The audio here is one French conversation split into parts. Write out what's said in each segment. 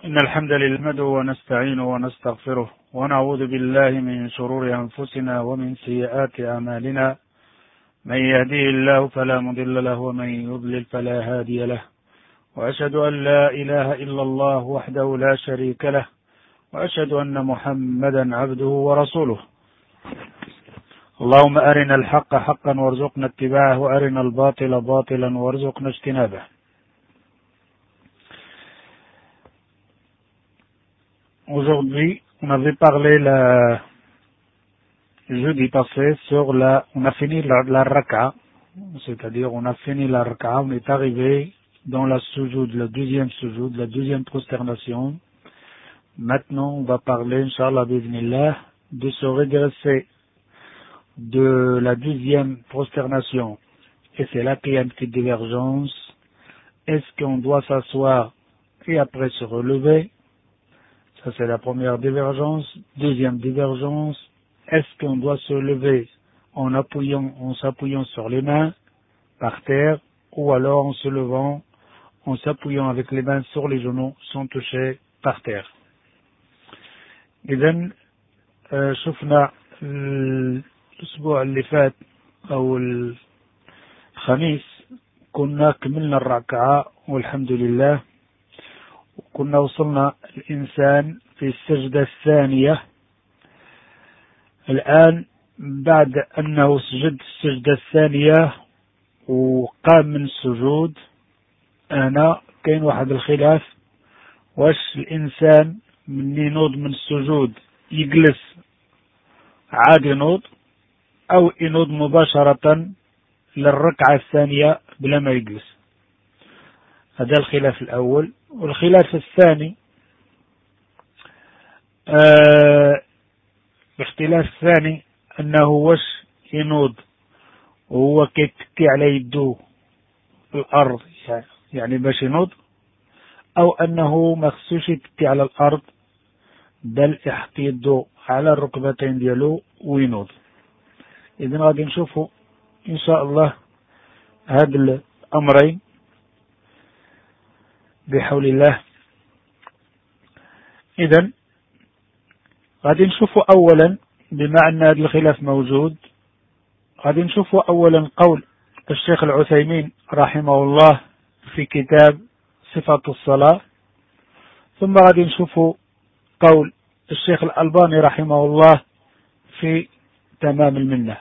إن الحمد لله نحمده ونستعينه ونستغفره ونعوذ بالله من شرور أنفسنا ومن سيئات أعمالنا. من يهديه الله فلا مضل له ومن يضلل فلا هادي له، وأشهد أن لا إله إلا الله وحده لا شريك له، وأشهد أن محمدا عبده ورسوله. اللهم أرنا الحق حقا وارزقنا اتباعه، وأرنا الباطل باطلا وارزقنا اجتنابه. Aujourd'hui, on avait parlé jeudi passé sur on a fini la raka, c'est-à-dire on a fini la raka, on est arrivé dans la sujoud, la deuxième sujoud, la deuxième prosternation. Maintenant, on va parler, Inch'Allah, bismillah, de se redresser de la deuxième prosternation. Et c'est là qu'il y a une petite divergence. Est-ce qu'on doit s'asseoir et après se relever? Ça, c'est la première divergence. Deuxième divergence, est-ce qu'on doit se lever en s'appuyant sur les mains par terre, ou alors en se levant, en s'appuyant avec les mains sur les genoux sans toucher par terre? إذن شفنا الأسبوع اللي فات أو الخميس كنا كملنا الركعة والحمد لله، وكنا وصلنا الإنسان في السجدة الثانية. الآن بعد أنه سجد السجدة الثانية وقام من السجود، أنا كاين واحد الخلاف، واش الإنسان من ينوض من السجود يجلس عاد ينوض، أو ينوض مباشرة للركعة الثانية بلا ما يجلس؟ هذا الخلاف الأول. والخلاف الثاني، الاختلاف الثاني أنه واش ينوض وهو كيتكي على يدو الأرض، يعني باش ينوض، أو أنه ما خصوش يتكي على الأرض بل يحط يدو على الركبتين ديالو وينوض. إذن غادي نشوفوا إن شاء الله هاد الأمرين بحول الله. إذن غادي نشوفوا أولا، بما أن هذا الخلاف موجود، غادي نشوفوا أولا قول الشيخ العثيمين رحمه الله في كتاب صفة الصلاة، ثم غادي نشوفوا قول الشيخ الألباني رحمه الله في تمام المنة.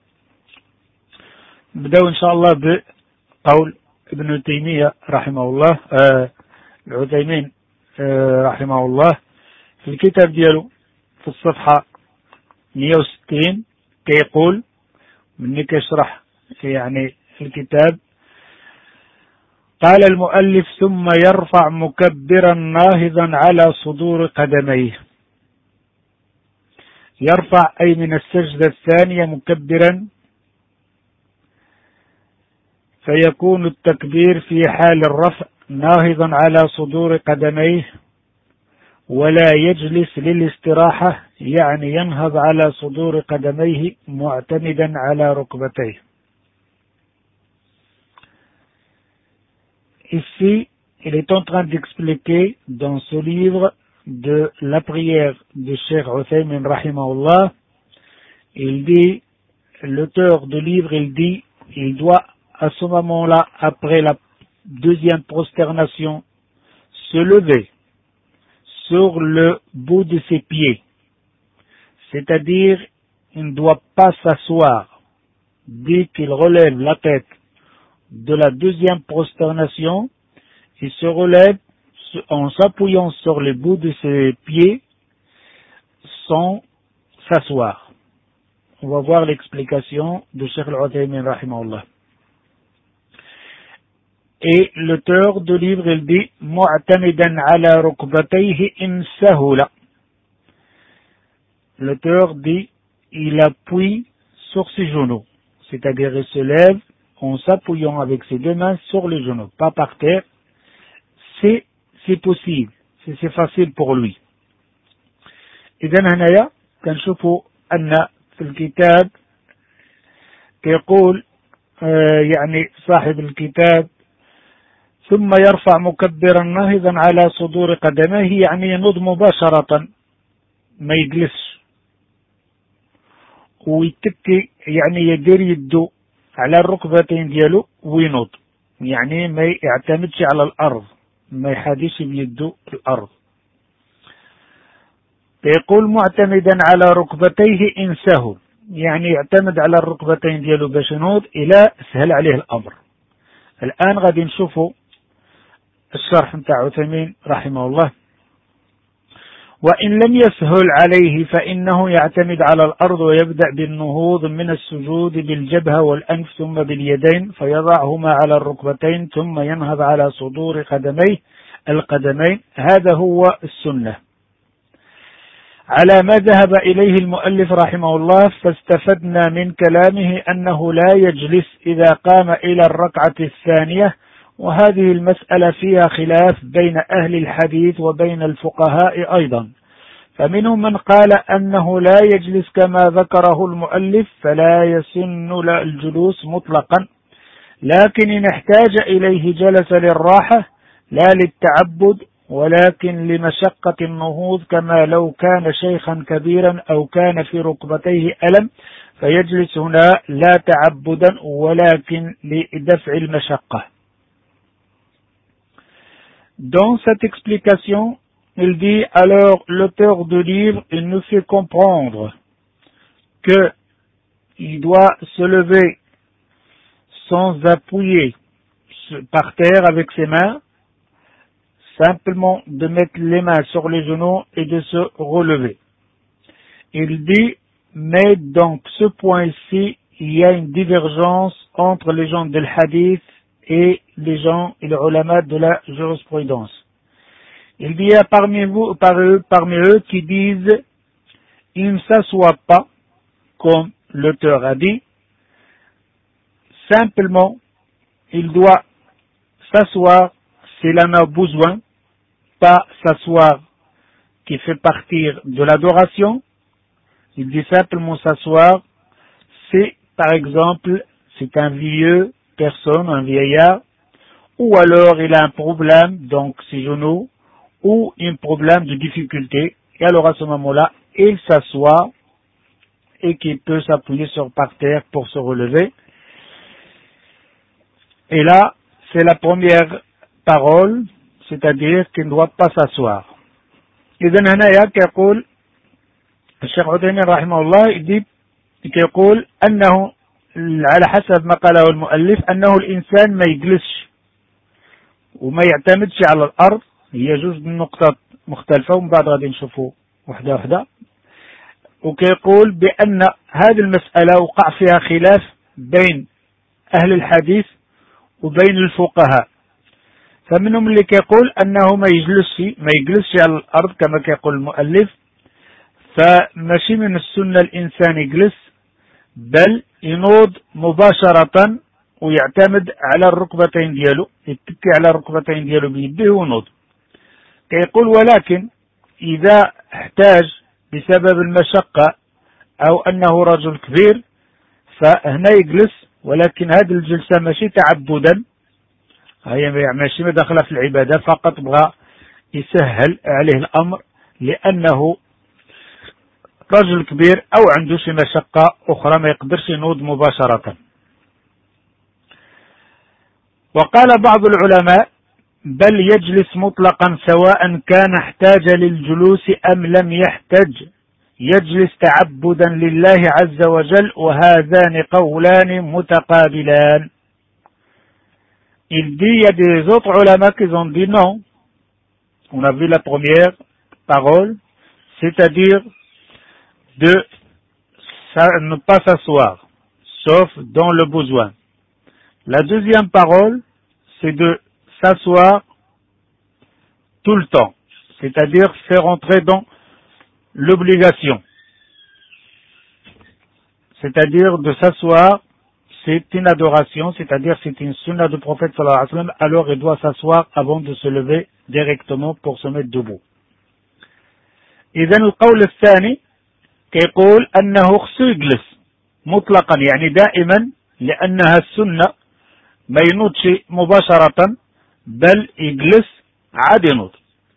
نبدأ إن شاء الله بقول ابن تيمية رحمه الله، العثيمين رحمه الله في الكتاب ديالو في الصفحة 160 كيقول، مني كيشرح يعني الكتاب، قال المؤلف: ثم يرفع مكبرا ناهضا على صدور قدميه. يرفع أي من السجدة الثانية مكبرا، فيكون التكبير في حال الرفع ناهضا على صدور قدميه، ولا يجلس للاستراحة، يعني ينهض على صدور قدميه معتمدا على ركبتيه. Ici, il est en train d'expliquer dans ce livre de la prière de Cheikh Uthaymin rahimahullah, il dit, l'auteur du livre, il dit, il doit à ce moment-là, après la deuxième prosternation, se lever sur le bout de ses pieds, c'est-à-dire il ne doit pas s'asseoir. Dès qu'il relève la tête de la deuxième prosternation, il se relève en s'appuyant sur le bout de ses pieds sans s'asseoir. On va voir l'explication de Cheikh Al-Uthaymin rahimahullah. Et l'auteur du livre, il dit mu'tamidan ala rukbatayhi in sahula. L'auteur dit il appuie sur ses genoux, c'est-à-dire il se lève en s'appuyant avec ses deux mains sur les genoux, pas par terre. C'est possible, c'est facile pour lui. إذن هنايا كنشوفوا أن في الكتاب كيقول يعني صاحب الكتاب ثم يرفع مكبرا ناهضا على صدور قدميه، يعني ينوض مباشرة، ما يجلسش ويتكي، يعني يدير يدو على الركبتين ديالو وينوض، يعني ما يعتمدش على الأرض، ما يحاديش بيدو الأرض. يقول معتمدا على ركبتيه إن سهل، يعني يعتمد على الركبتين ديالو باش ينوض إلى سهل عليه الأمر. الآن غادي نشوفوا الشرح نتاع عثيمين رحمه الله. وإن لم يسهل عليه فإنه يعتمد على الأرض ويبدأ بالنهوض من السجود بالجبهة والأنف ثم باليدين، فيضعهما على الركبتين ثم ينهض على صدور قدميه القدمين. هذا هو السنة على ما ذهب إليه المؤلف رحمه الله. فاستفدنا من كلامه أنه لا يجلس إذا قام إلى الركعة الثانية، وهذه المسألة فيها خلاف بين أهل الحديث وبين الفقهاء أيضا، فمنهم من قال أنه لا يجلس كما ذكره المؤلف، فلا يسن الجلوس مطلقا، لكن إن احتاج إليه جلس للراحة لا للتعبد، ولكن لمشقة النهوض، كما لو كان شيخا كبيرا أو كان في ركبتيه ألم فيجلس هنا لا تعبدا ولكن لدفع المشقة. Dans cette explication, il dit alors l'auteur du livre, il nous fait comprendre que il doit se lever sans appuyer par terre avec ses mains, simplement de mettre les mains sur les genoux et de se relever. Il dit, mais donc ce point-ci, il y a une divergence entre les gens de l'hadith et les gens et les ulama de la jurisprudence. Il y a parmi eux qui disent, il ne s'assoit pas, comme l'auteur a dit, simplement, il doit s'asseoir s'il en a besoin, pas s'asseoir qui fait partir de l'adoration. Il dit simplement s'asseoir, c'est par exemple, c'est un vieux personne, un vieillard, ou alors il a un problème, donc ses genoux, ou un problème de difficulté, et alors à ce moment-là, il s'assoit et qu'il peut s'appuyer sur par terre pour se relever. Et là, c'est la première parole, c'est-à-dire qu'il ne doit pas s'asseoir. إذن هنا يقول الشيخ عثيمين رحمه الله يقول أنه على حسب ما قاله المؤلف أنه الإنسان ما يجلسش وما يعتمدش على الأرض. هي جزء من نقطة مختلفة ومن بعد غادي نشوفوا وحدة وحدة. وكيقول بأن هذه المسألة وقع فيها خلاف بين أهل الحديث وبين الفقهاء، فمنهم اللي كيقول أنه ما يجلسش على الأرض كما كيقول المؤلف، فماشي من السنة الإنسان يجلس، بل ينوض مباشرة ويعتمد على الركبتين ديالو، يتكي على الركبتين ديالو بيده ونوض. كيقول ولكن إذا احتاج بسبب المشقة أو أنه رجل كبير فهنا يجلس، ولكن هذه الجلسة ماشي تعبدا، هي ماشي مداخلة في العبادة، فقط بغى يسهل عليه الأمر لأنه رجل كبير أو عنده شي مشقة أخرى ما يقدرش ينوض مباشرة. وقال بعض العلماء بل يجلس مطلقا سواء كان احتاج للجلوس أم لم يحتج، يجلس تعبدا لله عز وجل، وهذان قولان متقابلان. Il dit, il y a des autres ulama qui ont dit non. On a vu la première parole, c'est-à-dire de ne pas s'asseoir, sauf dans le besoin. La deuxième parole, c'est de s'asseoir tout le temps, c'est-à-dire faire entrer dans l'obligation. C'est-à-dire de s'asseoir, c'est une adoration, c'est-à-dire c'est une sunna du prophète sallallahu alayhi wa sallam, alors il doit s'asseoir avant de se lever directement pour se mettre debout. إذن القول الثاني كيقول أنه خصو يجلس مطلقا، يعني دائما، لأنها السنة ما ينوضش مباشرة، بل يجلس عاد ينوض.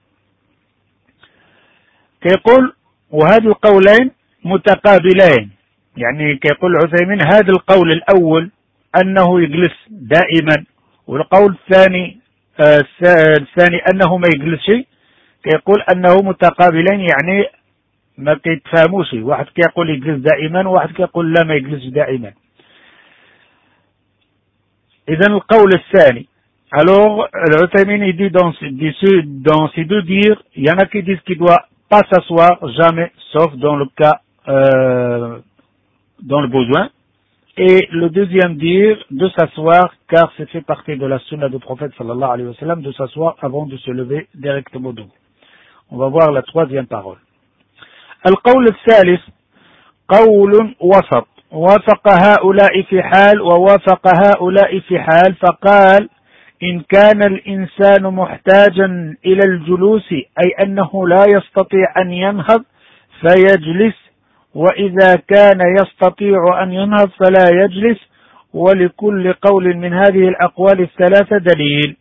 كيقول وهذه القولين متقابلين، يعني كيقول العثيمين هذا القول الأول أنه يجلس دائما، والقول الثاني أنه ما يجلسش، كيقول أنه متقابلين، يعني ما كيتفهموش، واحد كيقول يجلس دائما وواحد كيقول لا ما يجلسش دائما. إذن القول الثاني، alors l'Uthaymin il dit dans ces deux dires, il y en a qui disent qu'il doit pas s'asseoir jamais, sauf dans le cas dans le besoin, et le deuxième dire de s'asseoir, car c'est fait partie de la sunna du prophète sallallahu alayhi wa sallam de s'asseoir avant de se lever directement debout. On va voir la troisième parole. القول الثالث قول وسط، وافق هؤلاء في حال ووافق هؤلاء في حال، فقال إن كان الإنسان محتاجا إلى الجلوس أي أنه لا يستطيع أن ينهض فيجلس، وإذا كان يستطيع أن ينهض فلا يجلس، ولكل قول من هذه الأقوال الثلاثة دليل.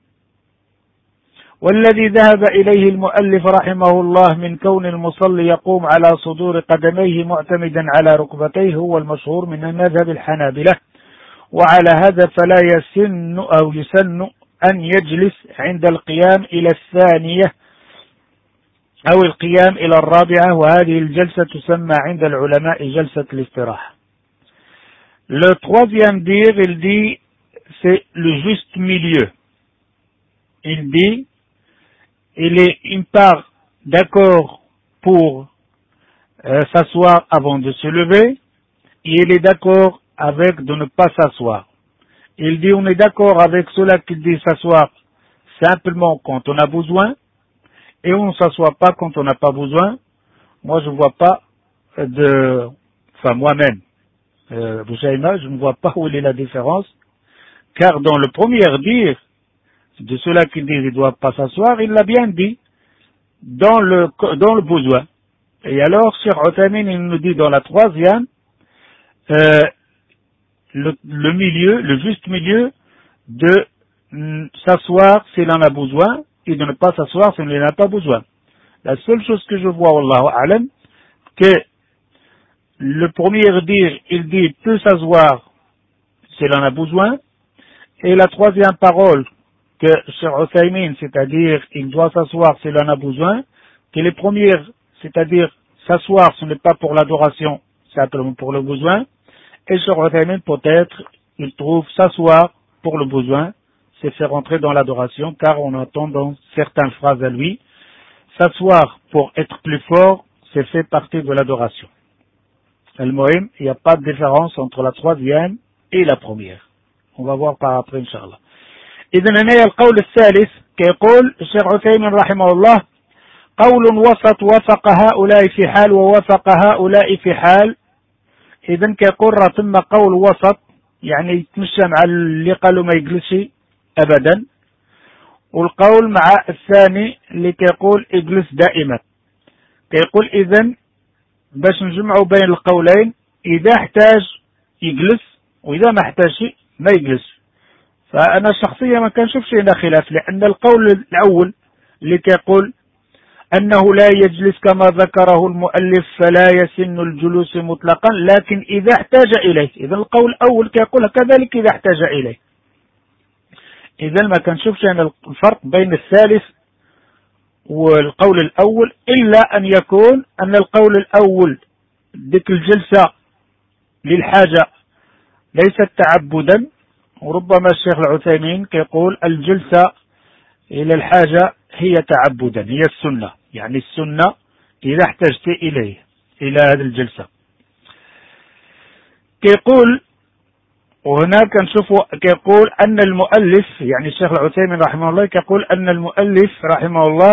والذي ذهب إليه المؤلف رحمه الله من كون المصلي يقوم على صدور قدميه معتمدا على ركبتيه هو المشهور من مذهب الحنابلة، وعلى هذا فلا يسن أو يسن أن يجلس عند القيام إلى الثانية أو القيام إلى الرابعة، وهذه الجلسة تسمى عند العلماء جلسة الاستراحة. Le troisième dire, il dit, c'est le juste milieu. Il dit, il part d'accord pour s'asseoir avant de se lever, et il est d'accord avec de ne pas s'asseoir. Il dit on est d'accord avec ceux-là qui disent s'asseoir simplement quand on a besoin, et on ne s'assoit pas quand on n'a pas besoin. Moi je ne vois pas moi-même, Bouchaïma, je ne vois pas où est la différence, car dans le premier dire de ceux-là qui disent il ne doit pas s'asseoir, il l'a bien dit, dans le besoin. Et alors, Cheikh Uthaymin, il nous dit dans la troisième, le milieu, le juste milieu de s'asseoir s'il en a besoin et de ne pas s'asseoir s'il n'en a pas besoin. La seule chose que je vois, Wallahu A'lam, que le premier dire, il dit peut s'asseoir s'il en a besoin, et la troisième parole que Cheikh Uthaymin, c'est-à-dire il doit s'asseoir s'il en a besoin, que les premières, c'est-à-dire s'asseoir ce n'est pas pour l'adoration, c'est simplement pour le besoin, et Cheikh Uthaymin peut-être il trouve s'asseoir pour le besoin, c'est faire entrer dans l'adoration, car on entend dans certaines phrases à lui, s'asseoir pour être plus fort, c'est fait partie de l'adoration. Al-Muhim, il n'y a pas de différence entre la troisième et la première. On va voir par après, Inch'Allah. إذن هنا القول الثالث كيقول الشيخ عثيمين رحمه الله قول وسط وافق هؤلاء في حال ووافق هؤلاء في حال. إذن كيقول راه ثم قول وسط يعني يتمشى مع اللي قالوا ما يجلسش أبدا، والقول مع الثاني اللي كيقول اجلس دائما. كيقول إذن باش نجمعوا بين القولين إذا احتاج يجلس وإذا ما احتاجش ما يجلس. فأنا شخصيا ما كنشوفش هنا خلاف، لأن القول الأول اللي كيقول أنه لا يجلس كما ذكره المؤلف فلا يسن الجلوس مطلقا لكن إذا احتاج إليه، إذا القول الأول كيقول كذلك إذا احتاج إليه. إذا ما كنشوفش هنا الفرق بين الثالث والقول الأول، إلا أن يكون أن القول الأول ديك الجلسة للحاجة ليست تعبدا، وربما الشيخ العثيمين كيقول الجلسة إلى الحاجة هي تعبدا، هي السنة، يعني السنة إذا احتجت إليه إلى هذه الجلسة. كيقول وهناك نشوف كيقول أن المؤلف يعني الشيخ العثيمين رحمه الله كيقول أن المؤلف رحمه الله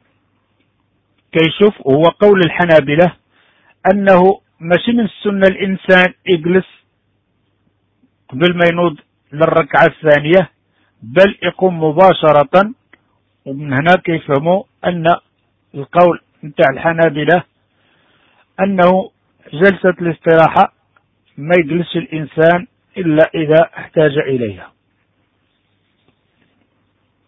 كيشوف وهو قول الحنابلة أنه ماشي من السنة الإنسان يجلس قبل ما ينوض للركعة الثانية، بل يقوم مباشرة. ومن هنا كيفهموا أن القول نتاع الحنابلة أنه جلسة الاستراحة ما يجلس الإنسان إلا إذا احتاج إليها.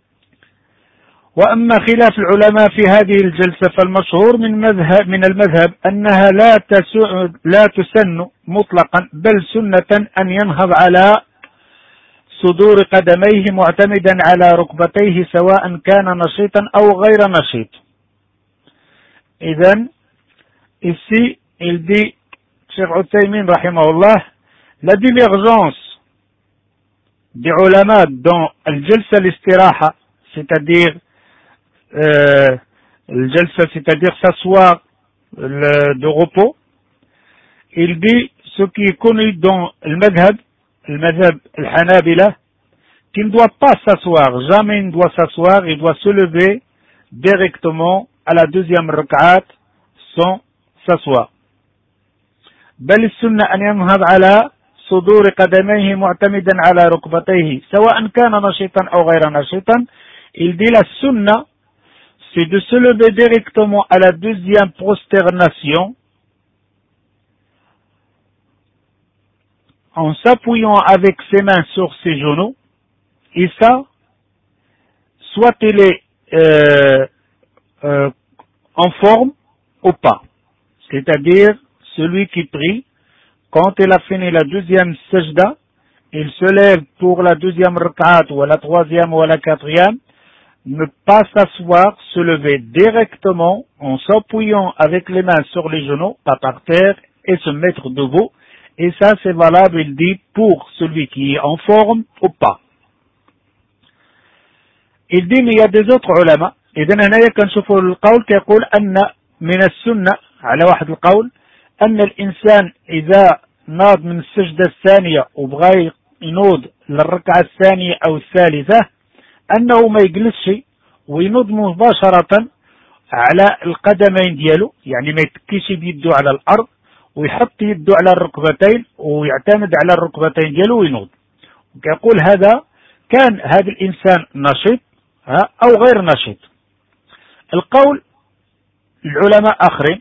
وأما خلاف العلماء في هذه الجلسة فالمشهور من المذهب أنها لا تسن مطلقا، بل سنة أن ينهض على صدور قدميه معتمدا على ركبتيه سواء كان نشيطا أو غير نشيط. إذن ici il dit, Cheikh Uthaymin rahimahullah, la divergence des ulama dans al-jalsa al-istiraha, c'est-à-dire al-jalsa, c'est-à-dire s'asseoir de repos, il dit ce qui est connu dans le madhab al-hanabila, qu'il ne doit pas s'asseoir, jamais il ne doit s'asseoir, il doit se lever directement à la deuxième rak'at sans s'asseoir. بل السنة أن ينهض على صدور قدميه معتمدا على ركبتيه سواء كان نشيطا أو غير نشيطا. Il dit la sunna, c'est de se lever directement à la deuxième prosternation en s'appuyant avec ses mains sur ses genoux, et ça, soit il est en forme ou pas. C'est-à-dire, celui qui prie, quand il a fini la deuxième sajda, il se lève pour la deuxième rak'at ou la troisième ou la quatrième, ne pas s'asseoir, se lever directement en s'appuyant avec les mains sur les genoux, pas par terre, et se mettre debout. Et ça, c'est valable, il dit, pour celui qui est en forme ou pas. Il dit, mais il y a des autres ulama. إذن هنا كنشوفوا القول كيقول أن من السنة على واحد القول أن الإنسان إذا ناض من السجدة الثانية وبغى ينوض للركعة الثانية أو الثالثة أنه ما يجلسش وينوض مباشرة على القدمين ديالو، يعني ما يتكيش بيده على الأرض ويحط يده على الركبتين ويعتمد على الركبتين ديالو وينوض. يقول هذا كان هذا الإنسان نشيط أو غير نشيط. القول العلماء آخرين،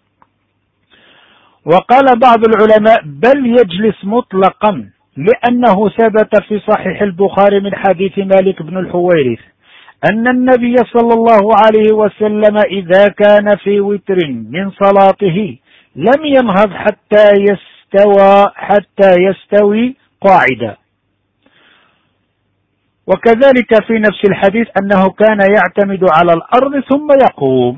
وقال بعض العلماء بل يجلس مطلقا لأنه ثبت في صحيح البخاري من حديث مالك بن الحويرث أن النبي صلى الله عليه وسلم إذا كان في وتر من صلاته لم ينهض حتى يستوي قاعدا. وكذلك في نفس الحديث أنه كان يعتمد على الأرض ثم يقوم.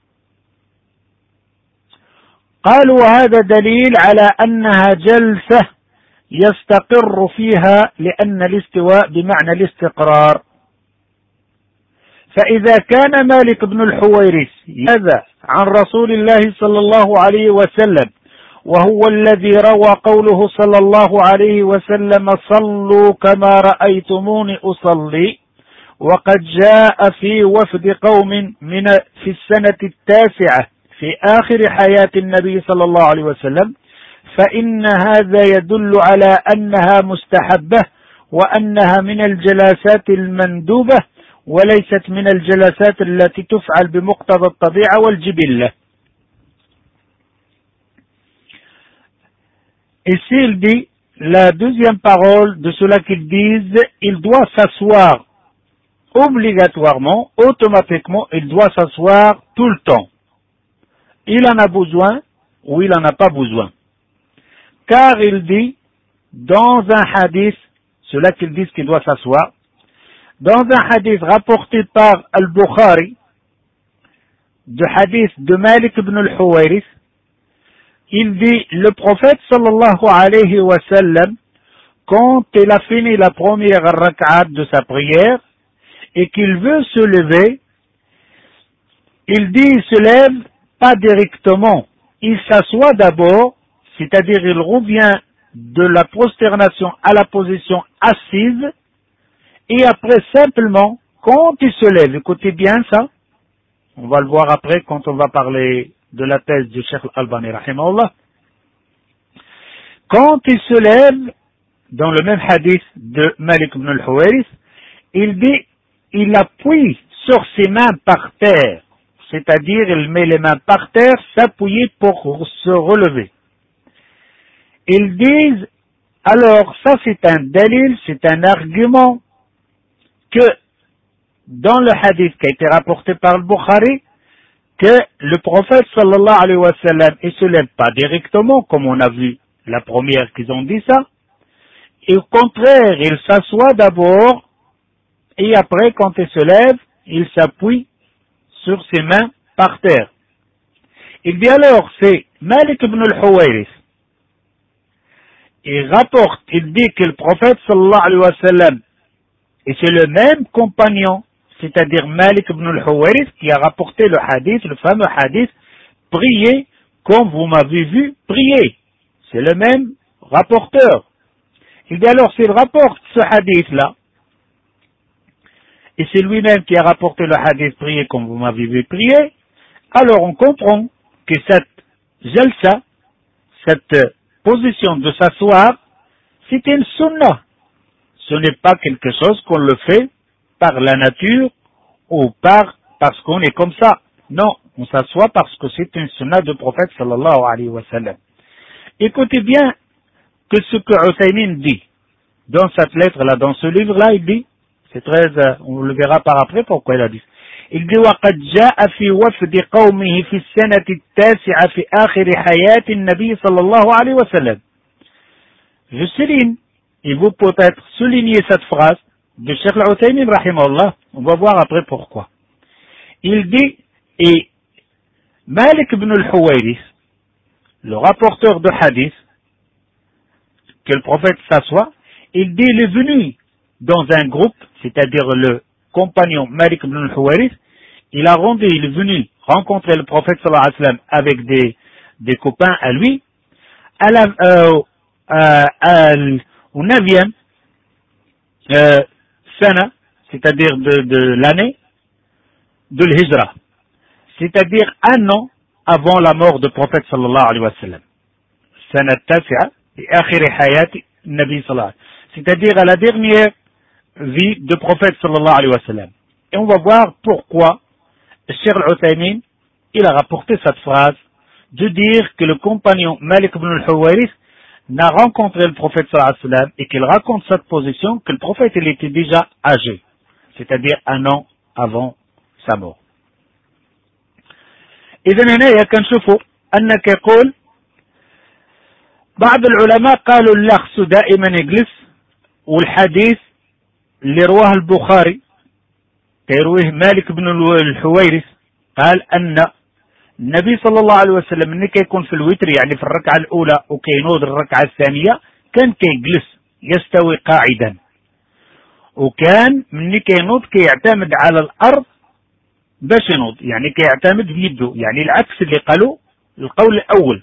قالوا وهذا دليل على أنها جلسة يستقر فيها لأن الاستواء بمعنى الاستقرار. فإذا كان مالك بن الحويرث هذا عن رسول الله صلى الله عليه وسلم وهو الذي روى قوله صلى الله عليه وسلم صلوا كما رأيتموني أصلي، وقد جاء في وفد قوم في السنة التاسعة في آخر حياة النبي صلى الله عليه وسلم، فإن هذا يدل على أنها مستحبة وأنها من الجلسات المندوبة وليست من الجلسات التي تفعل بمقتضى الطبيعة والجبلة. Ici, il dit, la deuxième parole de ceux-là qu'ils disent, il doit s'asseoir obligatoirement, automatiquement, il doit s'asseoir tout le temps. Il en a besoin ou il en a pas besoin. Car il dit, dans un hadith, ceux-là qu'ils disent qu'il doit s'asseoir, dans un hadith rapporté par Al-Bukhari, de hadith de Malik ibn al-Huwayrith, il dit, le prophète sallallahu alayhi wa sallam, quand il a fini la première rak'at de sa prière et qu'il veut se lever, il dit, il se lève pas directement, il s'assoit d'abord, c'est-à-dire il revient de la prosternation à la position assise, et après simplement, quand il se lève, écoutez bien ça, on va le voir après quand on va parler de la thèse du Cheikh Al-Albani rahimahullah. Quand il se lève, dans le même hadith de Malik ibn al-Huwayrith, il dit, il appuie sur ses mains par terre, c'est-à-dire il met les mains par terre, s'appuyer pour se relever. Ils disent, alors ça c'est un dalil, c'est un argument que dans le hadith qui a été rapporté par le Bukhari que le prophète sallallahu alayhi wa sallam ne se lève pas directement, comme on a vu la première qu'ils ont dit ça, et au contraire, il s'assoit d'abord, et après, quand il se lève, il s'appuie sur ses mains par terre. Il dit alors, c'est Malik ibn al-Huwairis. Il rapporte, il dit que le prophète sallallahu alayhi wa sallam, et c'est le même compagnon, c'est-à-dire Malik ibn al-Huwairis, qui a rapporté le hadith, le fameux hadith, priez comme vous m'avez vu prier. C'est le même rapporteur. Il dit alors, s'il rapporte ce hadith-là, et c'est lui-même qui a rapporté le hadith prier comme vous m'avez vu prier, alors on comprend que cette jalsa, cette position de s'asseoir, c'est une sunnah. Ce n'est pas quelque chose qu'on le fait par la nature ou parce qu'on est comme ça. Non, on s'assoit parce que c'est une sunnah du prophète sallallahu alayhi wa sallam. Écoutez bien que ce que Uthaymin dit dans cette lettre-là, dans ce livre-là, il dit, c'est très, on le verra par après pourquoi il a dit. Il dit وقد جاء في وفد قومه في السنة التاسعة في آخر حياة النبي صلى الله عليه وسلم. Je souligne, et vous peut-être souligner cette phrase de Cheikh Al-Uthaymin rahimahullah, on va voir après pourquoi. Il dit, et Malik ibn al-Huwairis, le rapporteur de hadith, que le prophète s'assoit, il dit, il est venu dans un groupe, c'est-à-dire le compagnon Malik ibn al-Huwairis, il est venu rencontrer le prophète sallallahu alayhi wa sallam avec des copains à lui, au 9e sana, c'est-à-dire de l'année de l'Hijra, c'est-à-dire un an avant la mort du prophète sallallahu alayhi wa sallam. Sana tasi'a et akhir hayat nabi sallallahu, c'est-à-dire à la dernière vie du prophète sallallahu alayhi wa sallam. Et on va voir pourquoi Cheikh Al-Uthaymin, il a rapporté cette phrase de dire que le compagnon Malik ibn al-Huwairis n'a rencontré le prophète sallallahu alayhi wa sallam et qu'il raconte cette position que le prophète il était déjà âgé, c'est-à-dire un an avant sa mort. إذن هنا كنشوفوا أنك يقول بعض العلماء قالوا اللخص دائما يجلس والحديث اللي رواه البخاري يرويه مالك بن الحويرث قال أن النبي صلى الله عليه وسلم من كيكون في الوتر يعني في الركعة الأولى وكينوض الركعة الثانية كان كيجلس يستوي قاعدا وكان من كينوض كيعتمد على الأرض باش ينوض يعني كيعتمد بيده يعني العكس اللي قالوا القول الأول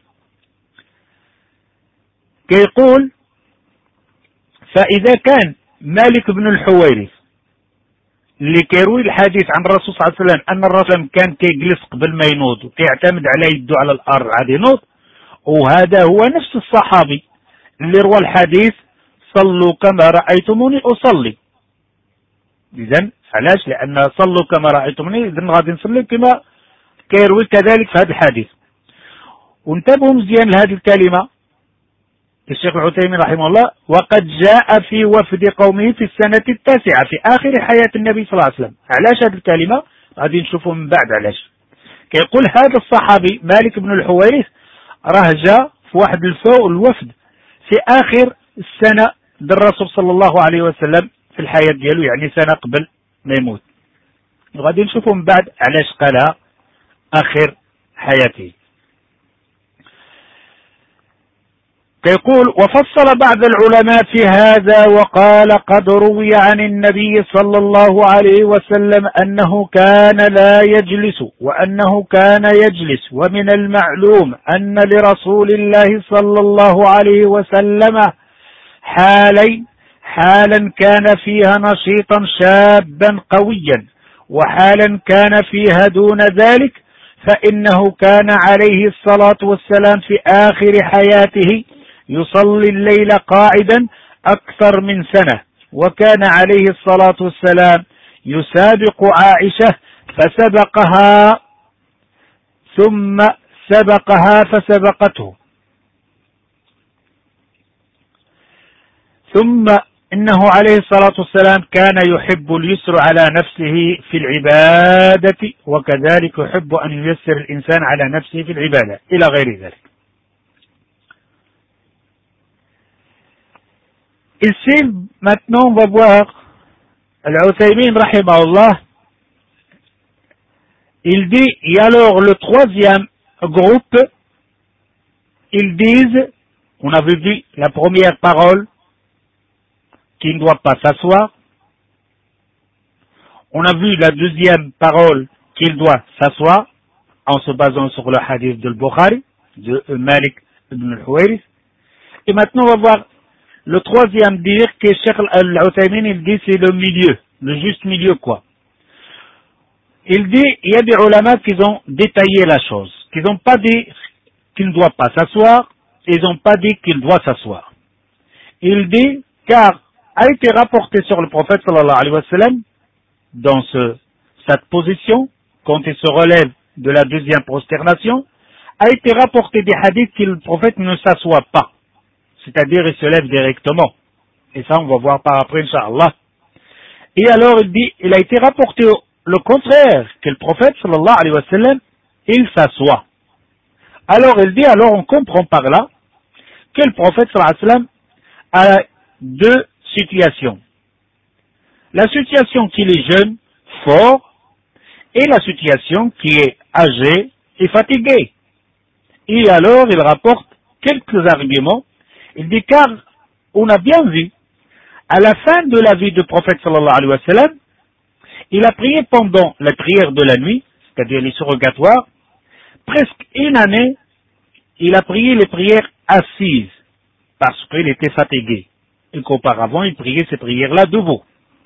كيقول فإذا كان مالك بن الحويرث اللي كيروي الحديث عن الرسول صلى الله عليه وسلم أن الرسول كان كيجلس قبل ما ينوض وكيعتمد على يده على الأرض عاد ينوض وهذا هو نفس الصحابي اللي روى الحديث صلوا كما رأيتموني أصلي. إذن علاش؟ لأن صلوا كما رأيتموني إذن غادي نصلي كما كيروي كذلك في هذا الحديث. وانتبهوا مزيان لهذه الكلمة الشيخ العثيمين رحمه الله وقد جاء في وفد قومه في السنة التاسعة في آخر حياة النبي صلى الله عليه وسلم. علاش هذه الكلمة؟ غادي نشوفوا من بعد علاش. كيقول هذا الصحابي مالك بن الحويرث راه جاء في واحد الوفد في آخر السنة للرسول صلى الله عليه وسلم في الحياة ديالو يعني سنة قبل ما يموت. وغادي نشوفوا من بعد علاش قالها آخر حياته. يقول وفصل بعض العلماء في هذا وقال قد روي عن النبي صلى الله عليه وسلم أنه كان لا يجلس وأنه كان يجلس ومن المعلوم أن لرسول الله صلى الله عليه وسلم حالين حالا كان فيها نشيطا شابا قويا وحالا كان فيها دون ذلك فإنه كان عليه الصلاة والسلام في آخر حياته يصلي الليل قاعدا أكثر من سنة وكان عليه الصلاة والسلام يسابق عائشة فسبقها ثم سبقها فسبقته ثم إنه عليه الصلاة والسلام كان يحب اليسر على نفسه في العبادة وكذلك يحب أن ييسر الإنسان على نفسه في العبادة إلى غير ذلك. Ici, maintenant, on va voir Al-Uthaymin, rahimahullah, il dit, et alors le troisième groupe, ils disent, on avait vu la première parole, qui ne doit pas s'asseoir. On a vu la deuxième parole, qu'il doit s'asseoir, en se basant sur le hadith de Bukhari, de Malik ibn al-Huwayrith. Et maintenant, on va voir le troisième dire que Cheikh Al-Uthaymin, il dit c'est le milieu, le juste milieu quoi. Il dit, il y a des ulama qui ont détaillé la chose, qui n'ont pas dit qu'il ne doit pas s'asseoir, ils n'ont pas dit qu'il doit s'asseoir. Il dit, car a été rapporté sur le prophète sallallahu alayhi wa sallam, dans cette position, quand il se relève de la deuxième prosternation, a été rapporté des hadiths que le prophète ne s'assoit pas. C'est-à-dire, il se lève directement. Et ça, on va voir par après, Inch'Allah. Et alors, il dit, il a été rapporté le contraire, que le prophète, sallallahu alayhi wa sallam, il s'assoit. Alors, il dit, alors on comprend par là, que le prophète, sallallahu alayhi wa sallam, a deux situations. La situation qu'il est jeune, fort, et la situation qui est âgé et fatigué. Et alors, il rapporte quelques arguments. Il dit, car on a bien vu, à la fin de la vie du prophète sallallahu alayhi wa sallam, il a prié pendant la prière de la nuit, c'est-à-dire les surrogatoires, presque une année, il a prié les prières assises, parce qu'il était fatigué, et qu'auparavant il priait ces prières-là debout.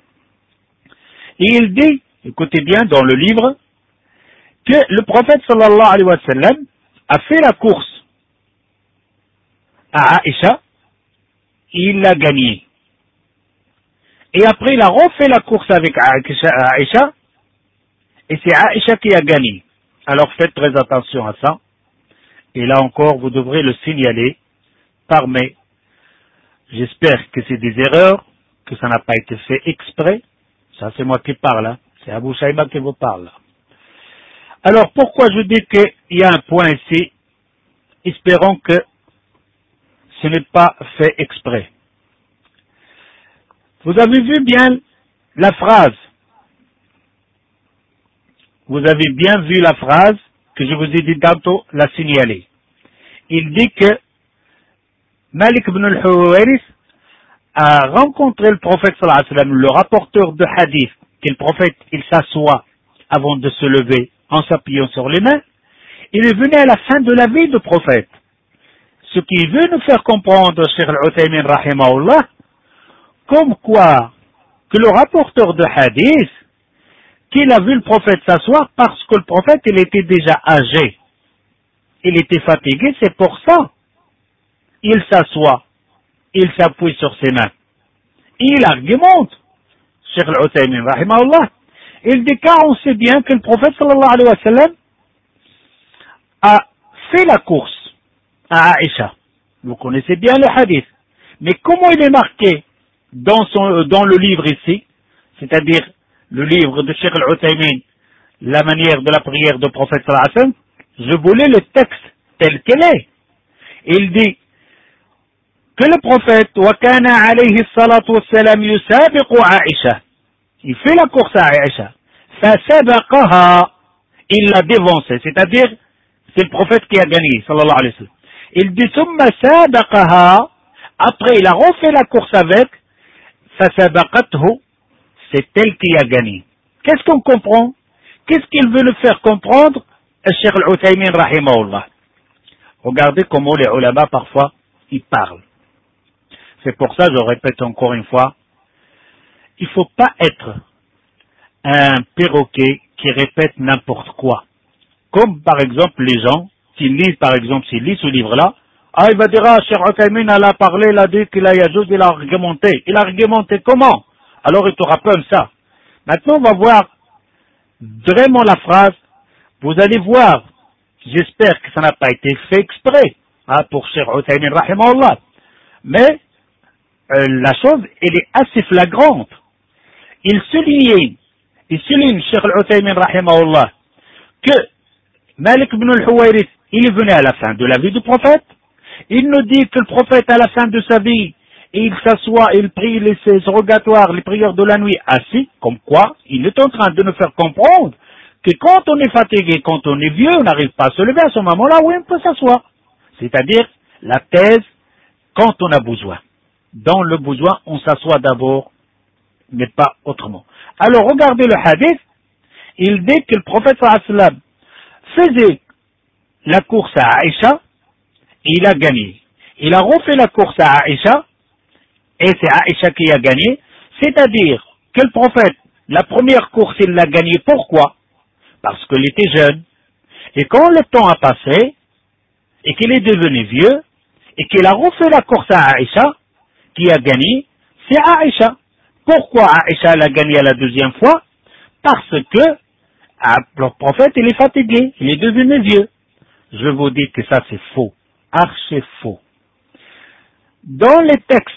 Et il dit, écoutez bien dans le livre, que le prophète sallallahu alayhi wa sallam a fait la course à Aïcha, il l'a gagné. Et après, il a refait la course avec Aïcha, et c'est Aïcha qui a gagné. Alors faites très attention à ça. Et là encore, vous devrez le signaler par mail. J'espère que c'est des erreurs, que ça n'a pas été fait exprès. Ça, c'est moi qui parle, hein. C'est Abou Shaïma qui vous parle. Alors, pourquoi je dis qu'il y a un point ici? Espérons que ce n'est pas fait exprès. Vous avez vu bien la phrase. Vous avez bien vu la phrase que je vous ai dit tantôt, la signaler. Il dit que Malik ibn al-Huwayrith a rencontré le prophète sallallahu alayhi wa sallam, le rapporteur de hadith, que le prophète il s'assoit avant de se lever en s'appuyant sur les mains. Il est venu à la fin de la vie du prophète. Ce qui veut nous faire comprendre, Cheikh Al-Uthaymin rahimahullah, comme quoi que le rapporteur de hadith, qu'il a vu le prophète s'asseoir parce que le prophète il était déjà âgé, il était fatigué, c'est pour ça il s'assoit, il s'appuie sur ses mains. Il argumente, Cheikh Al-Uthaymin rahimahullah, il dit car on sait bien que le prophète sallallahu alayhi wa sallam a fait la course à Aïcha. Vous connaissez bien le hadith. Mais comment il est marqué dans le livre ici, c'est-à-dire le livre de Cheikh Al-Uthaymin, la manière de la prière du prophète sallallahu alayhi wa sallam, je voulais le texte tel qu'il est. Il dit que le prophète, وَكَانَ عَلَيْهِ الصَّلَاةُ وَالسَّلَامُ يُسَابِقُ عَائِشَةَ, il fait la course à Aïcha, فَسَبَقَهَا, il l'a dévancé, c'est-à-dire c'est le prophète qui a gagné, sallallahu alayhi wa sallam. Il dit ثُمَّ سَابَقَهَا, après il a refait la course avec, فَسَبَقَتْهُ, c'est elle qui a gagné. Qu'est-ce qu'on comprend? Qu'est-ce qu'il veut nous faire comprendre, Cheikh Al-Uthaymin rahimahullah? Regardez comment les ulama parfois ils parlent. C'est pour ça, je répète encore une fois, il ne faut pas être un perroquet qui répète n'importe quoi. Comme par exemple les gens qui lisent, par exemple, s'ils lisent ce livre-là, il va dire, Cheikh Uthaymin, elle a parlé, il a dit qu'il a yajouz, il a argumenté. Il a argumenté comment? Alors il te rappelle ça. Maintenant, on va voir vraiment la phrase. Vous allez voir, j'espère que ça n'a pas été fait exprès, pour Cheikh Uthaymin rahimahullah. Mais la chose, elle est assez flagrante. Il souligne, Cheikh Al-Uthaymin rahimahullah, que Malik ibn al-Huwayrith, il est venu à la fin de la vie du prophète. Il nous dit que le prophète, à la fin de sa vie, il s'assoit, il prie ses rogatoires, les prières de la nuit assis, comme quoi il est en train de nous faire comprendre que quand on est fatigué, quand on est vieux, on n'arrive pas à se lever à ce moment-là, oui, on peut s'asseoir. C'est-à-dire la thèse quand on a besoin. Dans le besoin, on s'assoit d'abord, mais pas autrement. Alors regardez le hadith, il dit que le prophète sallallahu alayhi wa sallam faisait la course à Aïcha, et il a gagné. Il a refait la course à Aïcha, et c'est Aïcha qui a gagné, c'est-à-dire que le prophète, la première course, il l'a gagnée. Pourquoi? Parce qu'il était jeune. Et quand le temps a passé, et qu'il est devenu vieux, et qu'il a refait la course à Aïcha, qui a gagné, c'est Aïcha. Pourquoi Aïcha l'a gagné à la deuxième fois? Parce que le prophète, il est fatigué, il est devenu vieux. Je vous dis que ça c'est faux, archi faux. Dans les textes,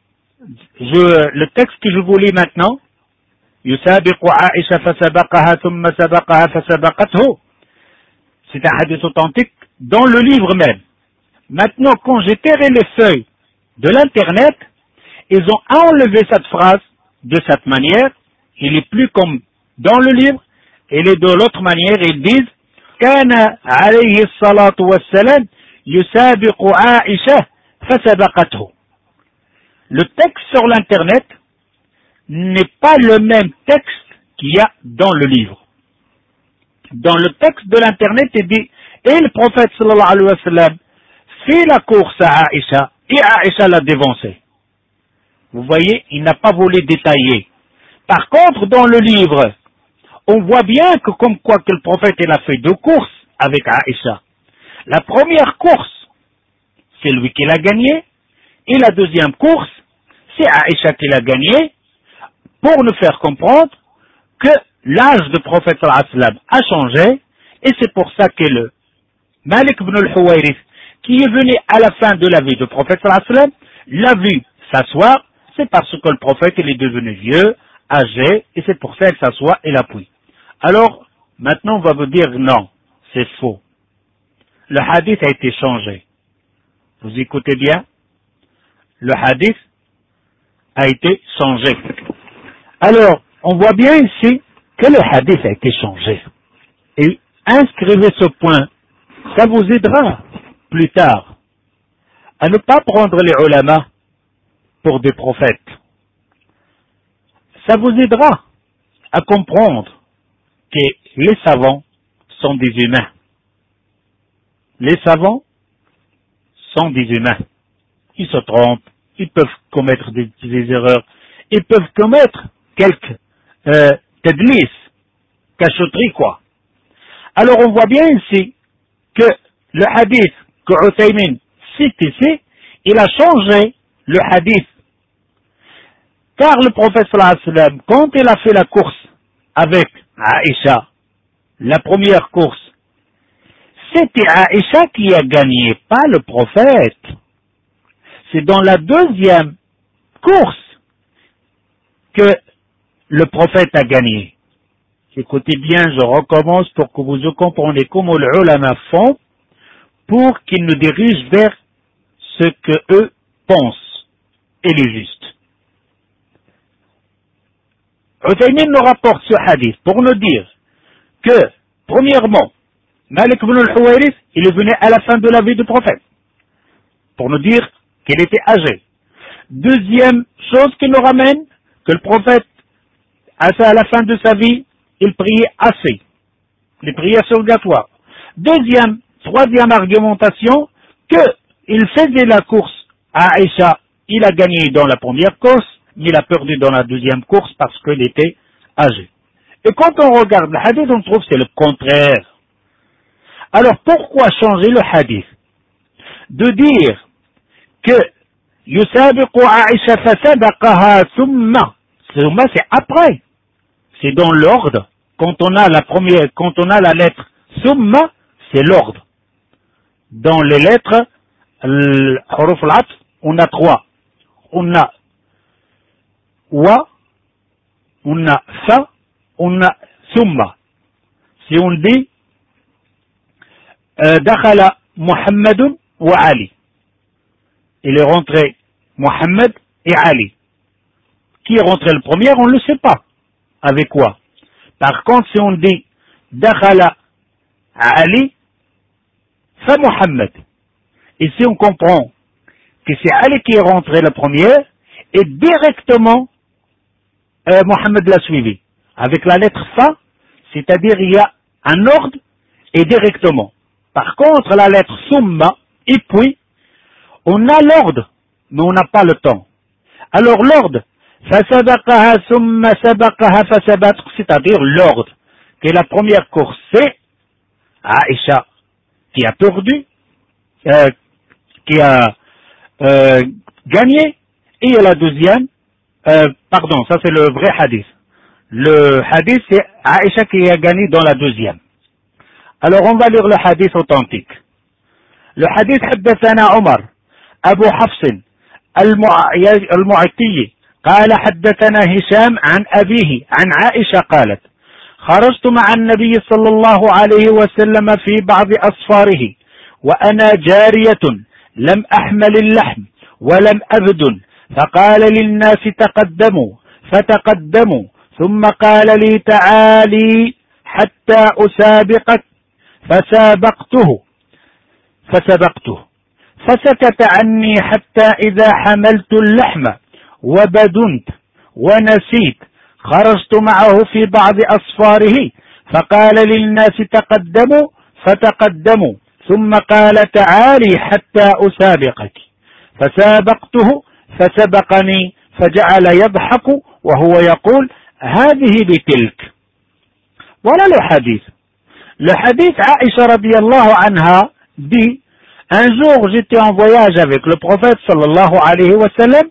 le texte que je vous lis maintenant, Yusabiqu Aïcha fasabaqaha thumma sabaqaha fasabaqathu, c'est un hadith authentique dans le livre même. Maintenant, quand j'ai tiré les feuilles de l'internet, ils ont enlevé cette phrase de cette manière, il est plus comme dans le livre, il est de l'autre manière, ils disent كان عليه الصلاة والسلام يسابق عائشة فسبقته. Le texte sur l'internet n'est pas le même texte qu'il y a dans le livre. Dans le texte de l'internet, il dit et le prophète sallallahu alayhi wa sallam fait la course à Aïcha et Aïcha l'a dévancé. Vous voyez, il n'a pas voulu détailler. Par contre, dans le livre, on voit bien que comme quoi que le prophète il a fait deux courses avec Aïcha. La première course, c'est lui qui l'a gagné, et la deuxième course, c'est Aïcha qui l'a gagné, pour nous faire comprendre que l'âge du prophète sallallahu alayhi wa sallam a changé, et c'est pour ça que le Malik ibn al-Huwayrith, qui est venu à la fin de la vie du prophète sallallahu alayhi wa sallam, l'a vu s'asseoir, c'est parce que le prophète il est devenu vieux, âgé, et c'est pour ça qu'il s'assoit et l'appuie. Alors, maintenant on va vous dire non, c'est faux. Le hadith a été changé. Vous écoutez bien? Le hadith a été changé. Alors, on voit bien ici que le hadith a été changé. Et inscrivez ce point, ça vous aidera plus tard à ne pas prendre les ulama pour des prophètes. Ça vous aidera à comprendre que les savants sont des humains. Les savants sont des humains. Ils se trompent, ils peuvent commettre des erreurs, ils peuvent commettre quelques tadlis, cachotteries quoi. Alors on voit bien ici que le hadith que Uthaymin cite ici, il a changé le hadith. Car le prophète sallallahu alayhi wa sallam, quand il a fait la course avec Aïcha, la première course, c'était Aïcha qui a gagné, pas le prophète. C'est dans la deuxième course que le prophète a gagné. Écoutez bien, je recommence pour que vous compreniez comment les ulama font pour qu'ils nous dirigent vers ce que eux pensent et le juste. Uthaymin nous rapporte ce hadith pour nous dire que, premièrement, Malik ibn al-Huwayrith, il est venu à la fin de la vie du prophète, pour nous dire qu'il était âgé. Deuxième chose qui nous ramène, que le prophète, à la fin de sa vie, il priait assez, les prières surgatoires. Troisième argumentation, qu'il faisait la course à Aïcha, il a gagné dans la première course, mais il a perdu dans la deuxième course parce qu'il était âgé. Et quand on regarde le hadith, on trouve que c'est le contraire. Alors pourquoi changer le hadith? De dire que Yusabiqu Aïcha fasabaqaha thumma, c'est après. C'est dans l'ordre. Quand on a la lettre thumma, c'est l'ordre. Dans les lettres, al-huruf al-'atf, on a trois. On a wa, on a fa, on a thumma. Si on dit dakhala Muhammadun wa Ali, il est rentré Muhammad et Ali. Qui est rentré le premier, on ne le sait pas. Avec quoi? Par contre, si on dit dakhala Ali, fa Muhammad. Ici, on comprend que c'est Ali qui est rentré le premier et directement Mohammed l'a suivi. Avec la lettre fa, c'est-à-dire il y a un ordre et directement. Par contre, la lettre summa, et puis, on a l'ordre, mais on n'a pas le temps. Alors l'ordre, fasabaqaha summa sabaqaha fasabat, c'est-à-dire l'ordre, que la première course c'est Aïcha qui a perdu, qui a gagné, et la deuxième, pardon, ça c'est le vrai hadith. Le hadith c'est Aïcha qui a gagné dans la deuxième. Alors on va lire le hadith authentique. Le hadith حدثنا عمر أبو حفص المعتي قال حدثنا هشام عن أبيه عن عائشة قالت خرجت مع النبي صلى الله عليه وسلم في بعض أسفاره وأنا جارية لم أحمل اللحم ولم أبدن فقال للناس تقدموا فتقدموا ثم قال لي تعالي حتى أسابقك فسابقته فسكت عني حتى إذا حملت اللحم وبدنت ونسيت خرجت معه في بعض أصفاره فقال للناس تقدموا فتقدموا ثم قال تعالي حتى أسابقك فسابقته فسبقني فجعل يضحك وهو يقول هذه بتلك. Voilà le hadith. Le hadith Aïcha radiyallahu anha dit, un jour j'étais en voyage avec le prophète sallallahu alayhi wa sallam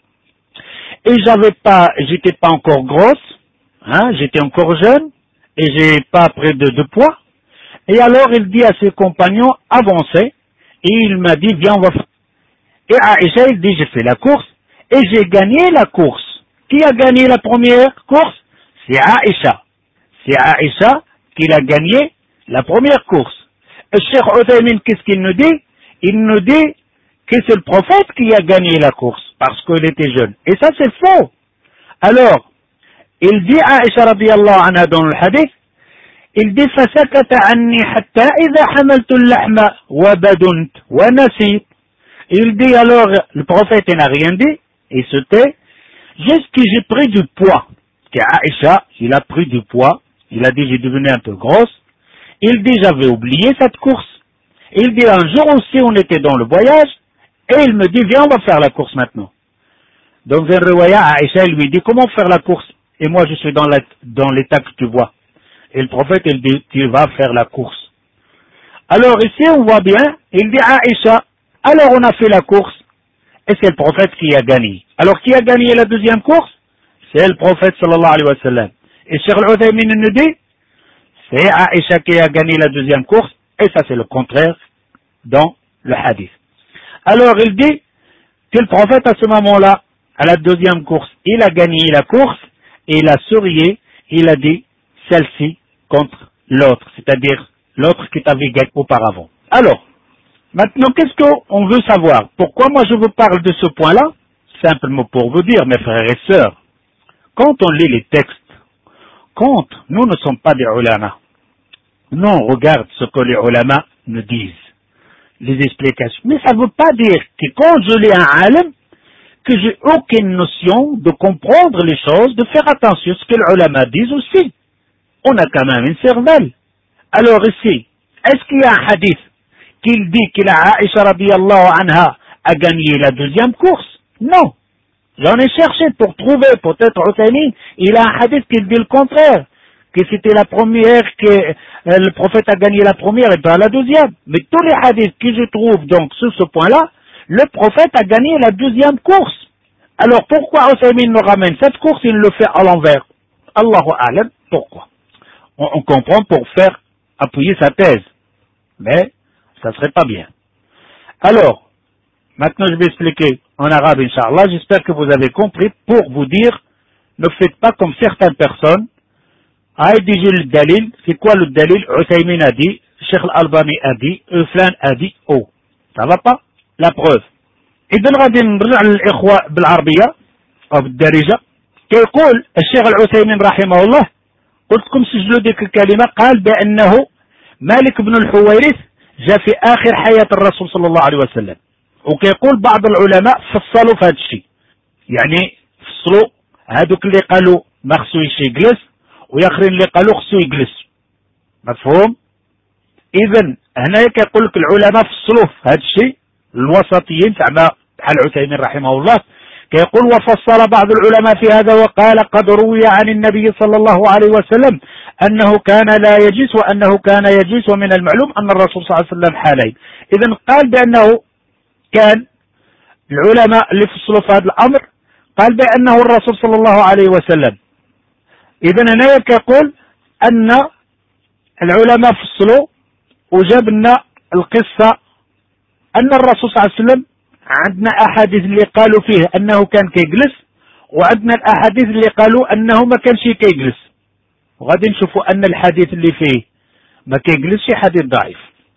et j'étais pas encore grosse, hein, j'étais encore jeune et j'ai pas pris de poids. Et alors il dit à ses compagnons, avancez, et il m'a dit, viens on va faire. Et Aïcha il dit, j'ai fait la course et j'ai gagné la course. Qui a gagné la première course? C'est Aïcha. C'est Aïcha qui a gagné la première course. Le Cheikh Uthaymin, qu'est-ce qu'il nous dit? Il nous dit que c'est le prophète qui a gagné la course parce qu'il était jeune. Et ça c'est faux. Alors, il dit Aïcha radiyallahu anha dans le hadith, il dit فسكت عني حتى إذا حملت اللحم وبدنت ونسيت. Il dit alors, le prophète n'a rien dit, il se tait, juste que j'ai pris du poids. Que Aïcha, il a pris du poids, il a dit j'ai devenu un peu grosse. Il dit j'avais oublié cette course. Il dit un jour aussi on était dans le voyage et il me dit viens on va faire la course maintenant. Donc un riwaya Aïcha lui dit comment faire la course et moi je suis dans l'état que tu vois. Et le prophète il dit tu vas faire la course. Alors ici on voit bien, il dit Aïcha, alors on a fait la course et c'est le prophète qui a gagné. Alors qui a gagné la deuxième course? C'est le prophète sallallahu alayhi wa sallam. Et Cheikh Al-Uthaymin nous dit c'est Aïcha qui a gagné la deuxième course, et ça c'est le contraire dans le hadith. Alors il dit que le prophète à ce moment-là, à la deuxième course, il a gagné la course, et il a sourié, il a dit celle-ci contre l'autre, c'est-à-dire l'autre qui t'avait gagné auparavant. Alors, maintenant qu'est-ce qu'on veut savoir? Pourquoi moi je vous parle de ce point-là? Simplement pour vous dire, mes frères et sœurs, quand on lit les textes, quand nous ne sommes pas des ulama, nous on regarde ce que les ulama nous disent, les explications. Mais ça ne veut pas dire que quand je lis un alim, que j'ai aucune notion de comprendre les choses, de faire attention à ce que les ulama disent aussi. On a quand même une cervelle. Alors ici, est-ce qu'il y a un hadith qui dit que la Aïcha radiyallahu anha a gagné la deuxième course? Non. J'en ai cherché pour trouver, peut-être Uthaymin, il a un hadith qui dit le contraire, que c'était la première, que le prophète a gagné la première et pas la deuxième. Mais tous les hadiths que je trouve donc sur ce point-là, le prophète a gagné la deuxième course. Alors pourquoi Uthaymin nous ramène cette course, il le fait à l'envers? Allahu a'lam, pourquoi? On comprend pour faire appuyer sa thèse, mais ça serait pas bien. Alors, maintenant je vais expliquer en arabe, Inch'Allah, j'espère que vous avez compris pour vous dire ne faites pas comme certaines personnes. هيدي الدليل في كل الدليل عثيمين a dit, الشيخ الألباني a dit, فلان a dit, oh. Ça va pas? La preuve. إذن غادي نرجع للإخوة بالعربية أو بالدارجة. كيقول الشيخ العثيمين رحمه الله، قلت لكم سجلوا ديك الكلمة، قال بأنه مالك بن الحويرث جاء في آخر حياة الرسول صلى الله عليه وسلم. وكيقول بعض العلماء فصلوا في هذا الشيء، يعني فصلوا هذوك اللي قالوا ما خصوش يجلس وياخرين اللي قالوا خصو يجلس. مفهوم؟ إذن هنا كيقول لك العلماء فصلوا في هذا الشيء، الوسطيين زعما بحال عثيمين رحمه الله كيقول وفصل بعض العلماء في هذا وقال قد روي عن النبي صلى الله عليه وسلم أنه كان لا يجلس وأنه كان يجلس، ومن المعلوم أن الرسول صلى الله عليه وسلم حالين. إذن قال بأنه كان العلماء اللي فصلوا في هذا الأمر قال بأنه الرسول صلى الله عليه وسلم. إذن هنا كيقول أن العلماء فصلوا وجاب لنا القصة أن الرسول صلى الله عليه وسلم عندنا أحاديث اللي قالوا فيه أنه كان كيجلس، وعندنا الأحاديث اللي قالوا أنه ما كانش كيجلس، وغادي نشوفوا أن الحديث اللي فيه ما كيجلسش حديث ضعيف.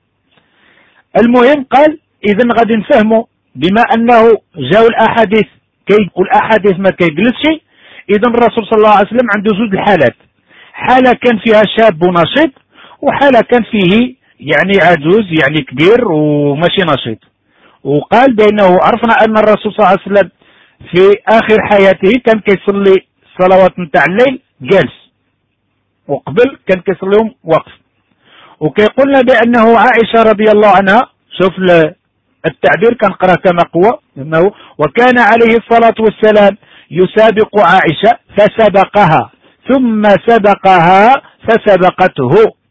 المهم قال إذن غادي نفهموا بما أنه جاءوا الأحاديث والأحاديث ما كيجلسش، إذن الرسول صلى الله عليه وسلم عنده زوج الحالات، حالة كان فيها شاب ونشيط، وحالة كان فيه يعني عجوز يعني كبير وماشي نشيط. وقال بأنه عرفنا أن الرسول صلى الله عليه وسلم في آخر حياته كان كيصلي صلوات نتاع الليل جالس، وقبل كان كيصليهم وقف. وكيقولنا بأنه عائشة رضي الله عنها، شوف التعبير كنقرأ كما قوة، إنه وكان عليه الصلاة والسلام يسابق عائشة فسبقها ثم سبقها فسبقته.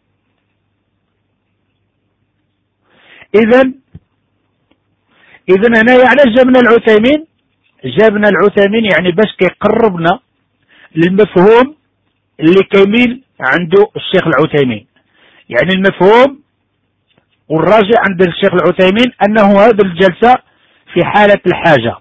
إذن هنا يعني جابنا العثيمين يعني باش كيقربنا للمفهوم اللي كيميل عنده الشيخ العثيمين. يعني المفهوم والراجع عند الشيخ العثيمين أنه هذه الجلسة في حالة الحاجة،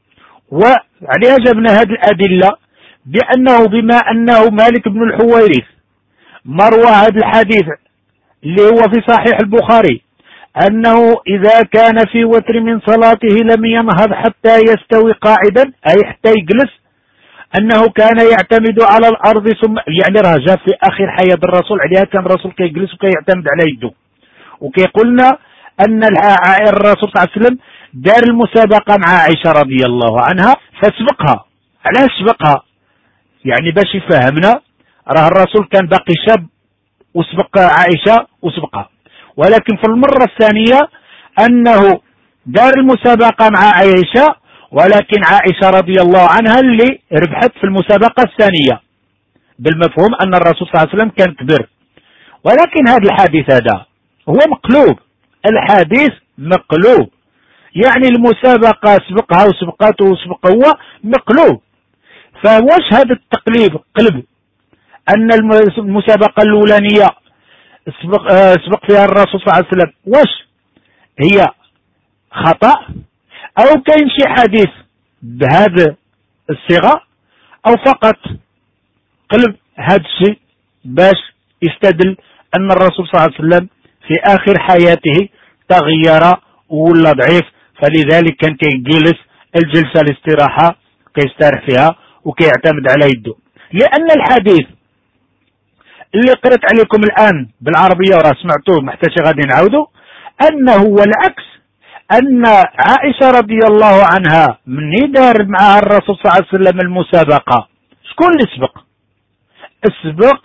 وعليها جبنا هذه الأدلة بأنه بما أنه مالك بن الحويرث مروى هذا الحديث اللي هو في صحيح البخاري أنه إذا كان في وتر من صلاته لم ينهض حتى يستوي قاعدا، أي حتى يجلس، أنه كان يعتمد على الأرض ثم يعني راه جاء في آخر حياة الرسول عليها كان الرسول كيجلس وكيعتمد على يده. وكيقولنا أن الرسول صلى الله عليه وسلم دار المسابقة مع عائشة رضي الله عنها فسبقها. علاش سبقها؟ يعني باش يفهمنا راه الرسول كان باقي شاب وسبق عائشة وسبقها، ولكن في المرة الثانية أنه دار المسابقة مع عائشة، ولكن عائشة رضي الله عنها اللي ربحت في المسابقة الثانية، بالمفهوم أن الرسول صلى الله عليه وسلم كان كبر. ولكن هذا الحديث هذا هو مقلوب، الحديث مقلوب، يعني المسابقة سبقها وسبقته وسبق هو مقلوب. فواش هذا التقليب قلب أن المسابقة الأولانية سبق فيها الرسول صلى الله عليه وسلم واش هي خطأ، أو كاين شي حديث بهذا الصيغة، أو فقط قلب هذا الشيء باش يستدل أن الرسول صلى الله عليه وسلم في آخر حياته تغير ولا ضعيف، فلذلك كان كيجلس الجلسة الاستراحة كيستريح فيها وكيعتمد على يده. لأن الحديث اللي قرأت عليكم الآن بالعربية وراه سمعتوه ما حتى شي غادي نعاودو، أنه والعكس، أن عائشة رضي الله عنها من دار معها الرسول صلى الله عليه وسلم المسابقة، شكون اللي سبق؟ السبق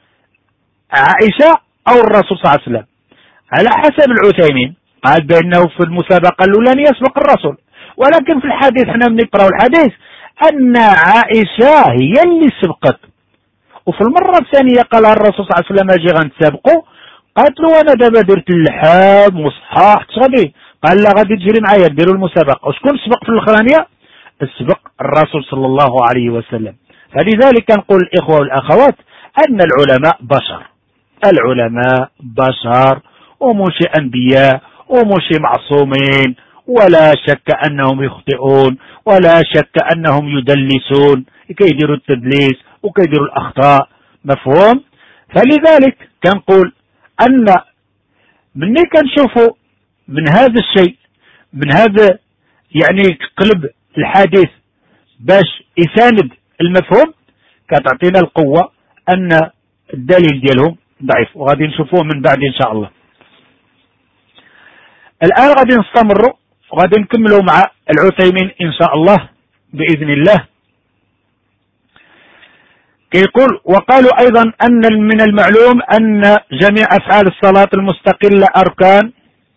عائشة أو الرسول صلى الله عليه وسلم؟ على حسب العثيمين قال بأنه في المسابقة الأولانية يسبق الرسول، ولكن في الحديث حنا من نقرأ الحديث أن عائشة هي اللي سبقت. وفي المرة الثانية قال الرسول صلى الله عليه وسلم اجي غنتسابقوا، قالت له انا دابا درت اللحام وصحاحت غادي، قال لا غادي تجري معايا ديروا المسابقة. وشكون سبق في الاخرانية؟ السبق الرسول صلى الله عليه وسلم. فلذلك نقول الاخوة والاخوات ان العلماء بشر، العلماء بشر ومش انبياء ومش معصومين، ولا شك أنهم يخطئون، ولا شك أنهم يدلسون، كيديروا التدليس وكيديروا الأخطاء. مفهوم؟ فلذلك كنقول أن مني كنشوفوا من هذا الشيء، من هذا يعني قلب الحديث باش يساند المفهوم، كتعطينا القوة أن الدليل ديالهم ضعيف، وغادي نشوفوه من بعد إن شاء الله. الآن غادي نستمروا وغادي نكملوا مع العثيمين إن شاء الله بإذن الله. كيقول: وقالوا أيضا أن من المعلوم أن جميع أفعال الصلاة المستقلة أركان.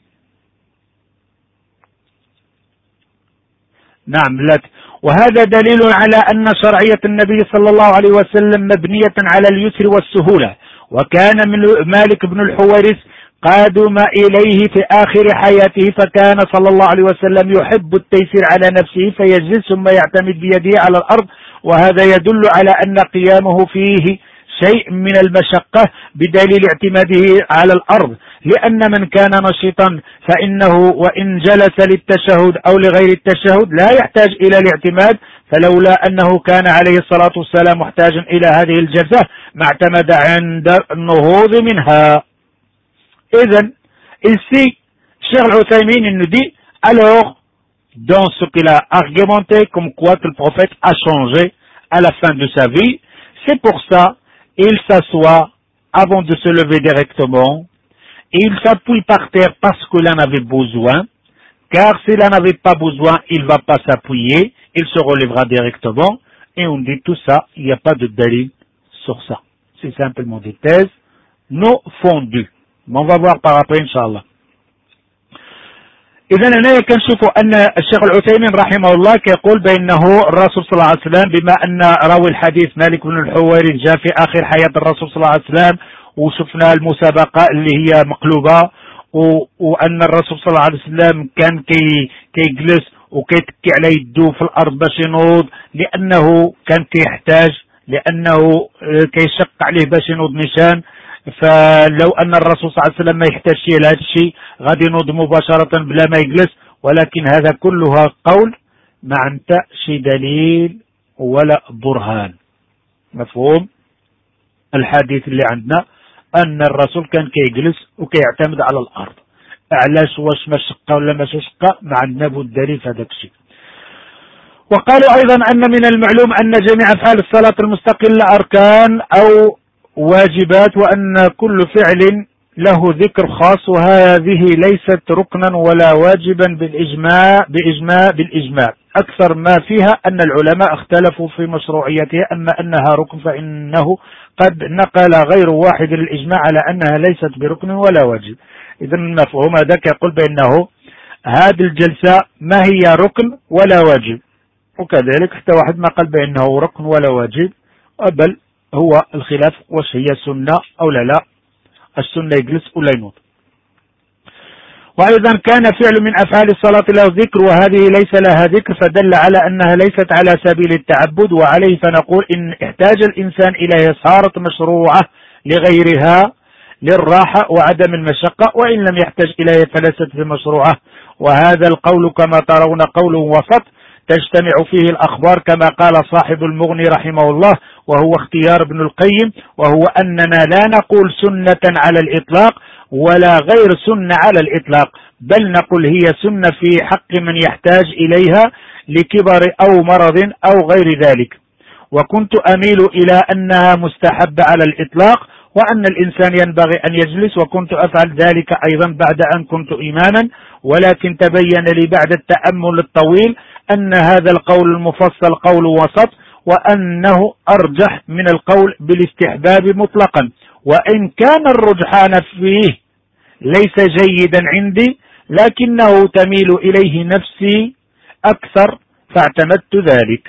نعم، وهذا دليل على أن شرعية النبي صلى الله عليه وسلم مبنية على اليسر والسهولة. وكان من مالك بن الحويرث قادم إليه في آخر حياته، فكان صلى الله عليه وسلم يحب التيسير على نفسه فيجلس ثم يعتمد بيده على الأرض، وهذا يدل على أن قيامه فيه شيء من المشقة بدليل اعتماده على الأرض، لأن من كان نشيطا فإنه وإن جلس للتشهد أو لغير التشهد لا يحتاج إلى الاعتماد، فلولا أنه كان عليه الصلاة والسلام محتاجا إلى هذه الجلسة ما اعتمد عند النهوض منها. إذن ici, Cheikh Al-Uthaymin nous dit, alors, dans ce qu'il a argumenté comme quoi que le prophète a changé à la fin de sa vie, c'est pour ça il s'assoit avant de se lever directement, il s'appuie par terre parce qu'il en avait besoin, car s'il n'en avait pas besoin, il ne va pas s'appuyer, il se relèvera directement, et on dit tout ça, il n'y a pas de dalil sur ça. C'est simplement des thèses non fondues. Mais on va voir par après, Inch'Allah. إذن هنا كنشوفوا أن الشيخ العثيمين رحمه الله كيقول بأنه الرسول صلى الله عليه وسلم، بما أن راوي الحديث مالك بن الحويرث جاء في آخر حياة الرسول صلى الله عليه وسلم، وشفنا المسابقة اللي هي مقلوبة، وأن الرسول صلى الله عليه وسلم كان كيجلس وكيتكي على يدو في الأرض باش ينوض، لأنه كان كيحتاج، لأنه كيشق عليه باش ينوض نيشان. فلو أن الرسول صلى الله عليه وسلم ما يحتاج شيء لهذا الشيء غادي ينوض مباشرة بلا ما يجلس، ولكن هذا كلها قول ما عندها شي دليل ولا برهان. مفهوم؟ الحديث اللي عندنا أن الرسول كان كيجلس وكيعتمد على الأرض. علاش؟ واش مشقة ولا ما شقة؟ ما عندنا بود دليل في هذاك الشيء. وقالوا أيضا أن من المعلوم أن جميع أفعال الصلاة المستقلة أركان أو واجبات، وأن كل فعل له ذكر خاص، وهذه ليست ركنا ولا واجبا بالإجماع. أكثر ما فيها أن العلماء اختلفوا في مشروعيتها، أما أنها ركن فإنه قد نقل غير واحد للإجماع على أنها ليست بركن ولا واجب. إذن المفهوم هذاك يقول بأنه هذه الجلسة ما هي ركن ولا واجب، وكذلك حتى واحد ما قال بأنه ركن ولا واجب، بل هو الخلاف واش هي سنة أو لا، السنة يجلس ولا ينوض. وأيضا كان فعل من أفعال الصلاة له ذكر، وهذه ليس لها ذكر، فدل على أنها ليست على سبيل التعبد، وعليه فنقول إن احتاج الإنسان إليها صارت مشروعة لغيرها للراحة وعدم المشقة، وإن لم يحتاج إليها فليست بمشروعة. وهذا القول كما ترون قول وسط تجتمع فيه الأخبار، كما قال صاحب المغني رحمه الله وهو اختيار ابن القيم، وهو أننا لا نقول سنة على الإطلاق ولا غير سنة على الإطلاق، بل نقول هي سنة في حق من يحتاج إليها لكبر أو مرض أو غير ذلك. وكنت أميل إلى أنها مستحبة على الإطلاق، وأن الإنسان ينبغي أن يجلس، وكنت أفعل ذلك أيضا بعد أن كنت إماما، ولكن تبين لي بعد التأمل الطويل أن هذا القول المفصل قول وسط، وأنه أرجح من القول بالاستحباب مطلقا، وإن كان الرجحان فيه ليس جيدا عندي لكنه تميل إليه نفسي أكثر فاعتمدت ذلك.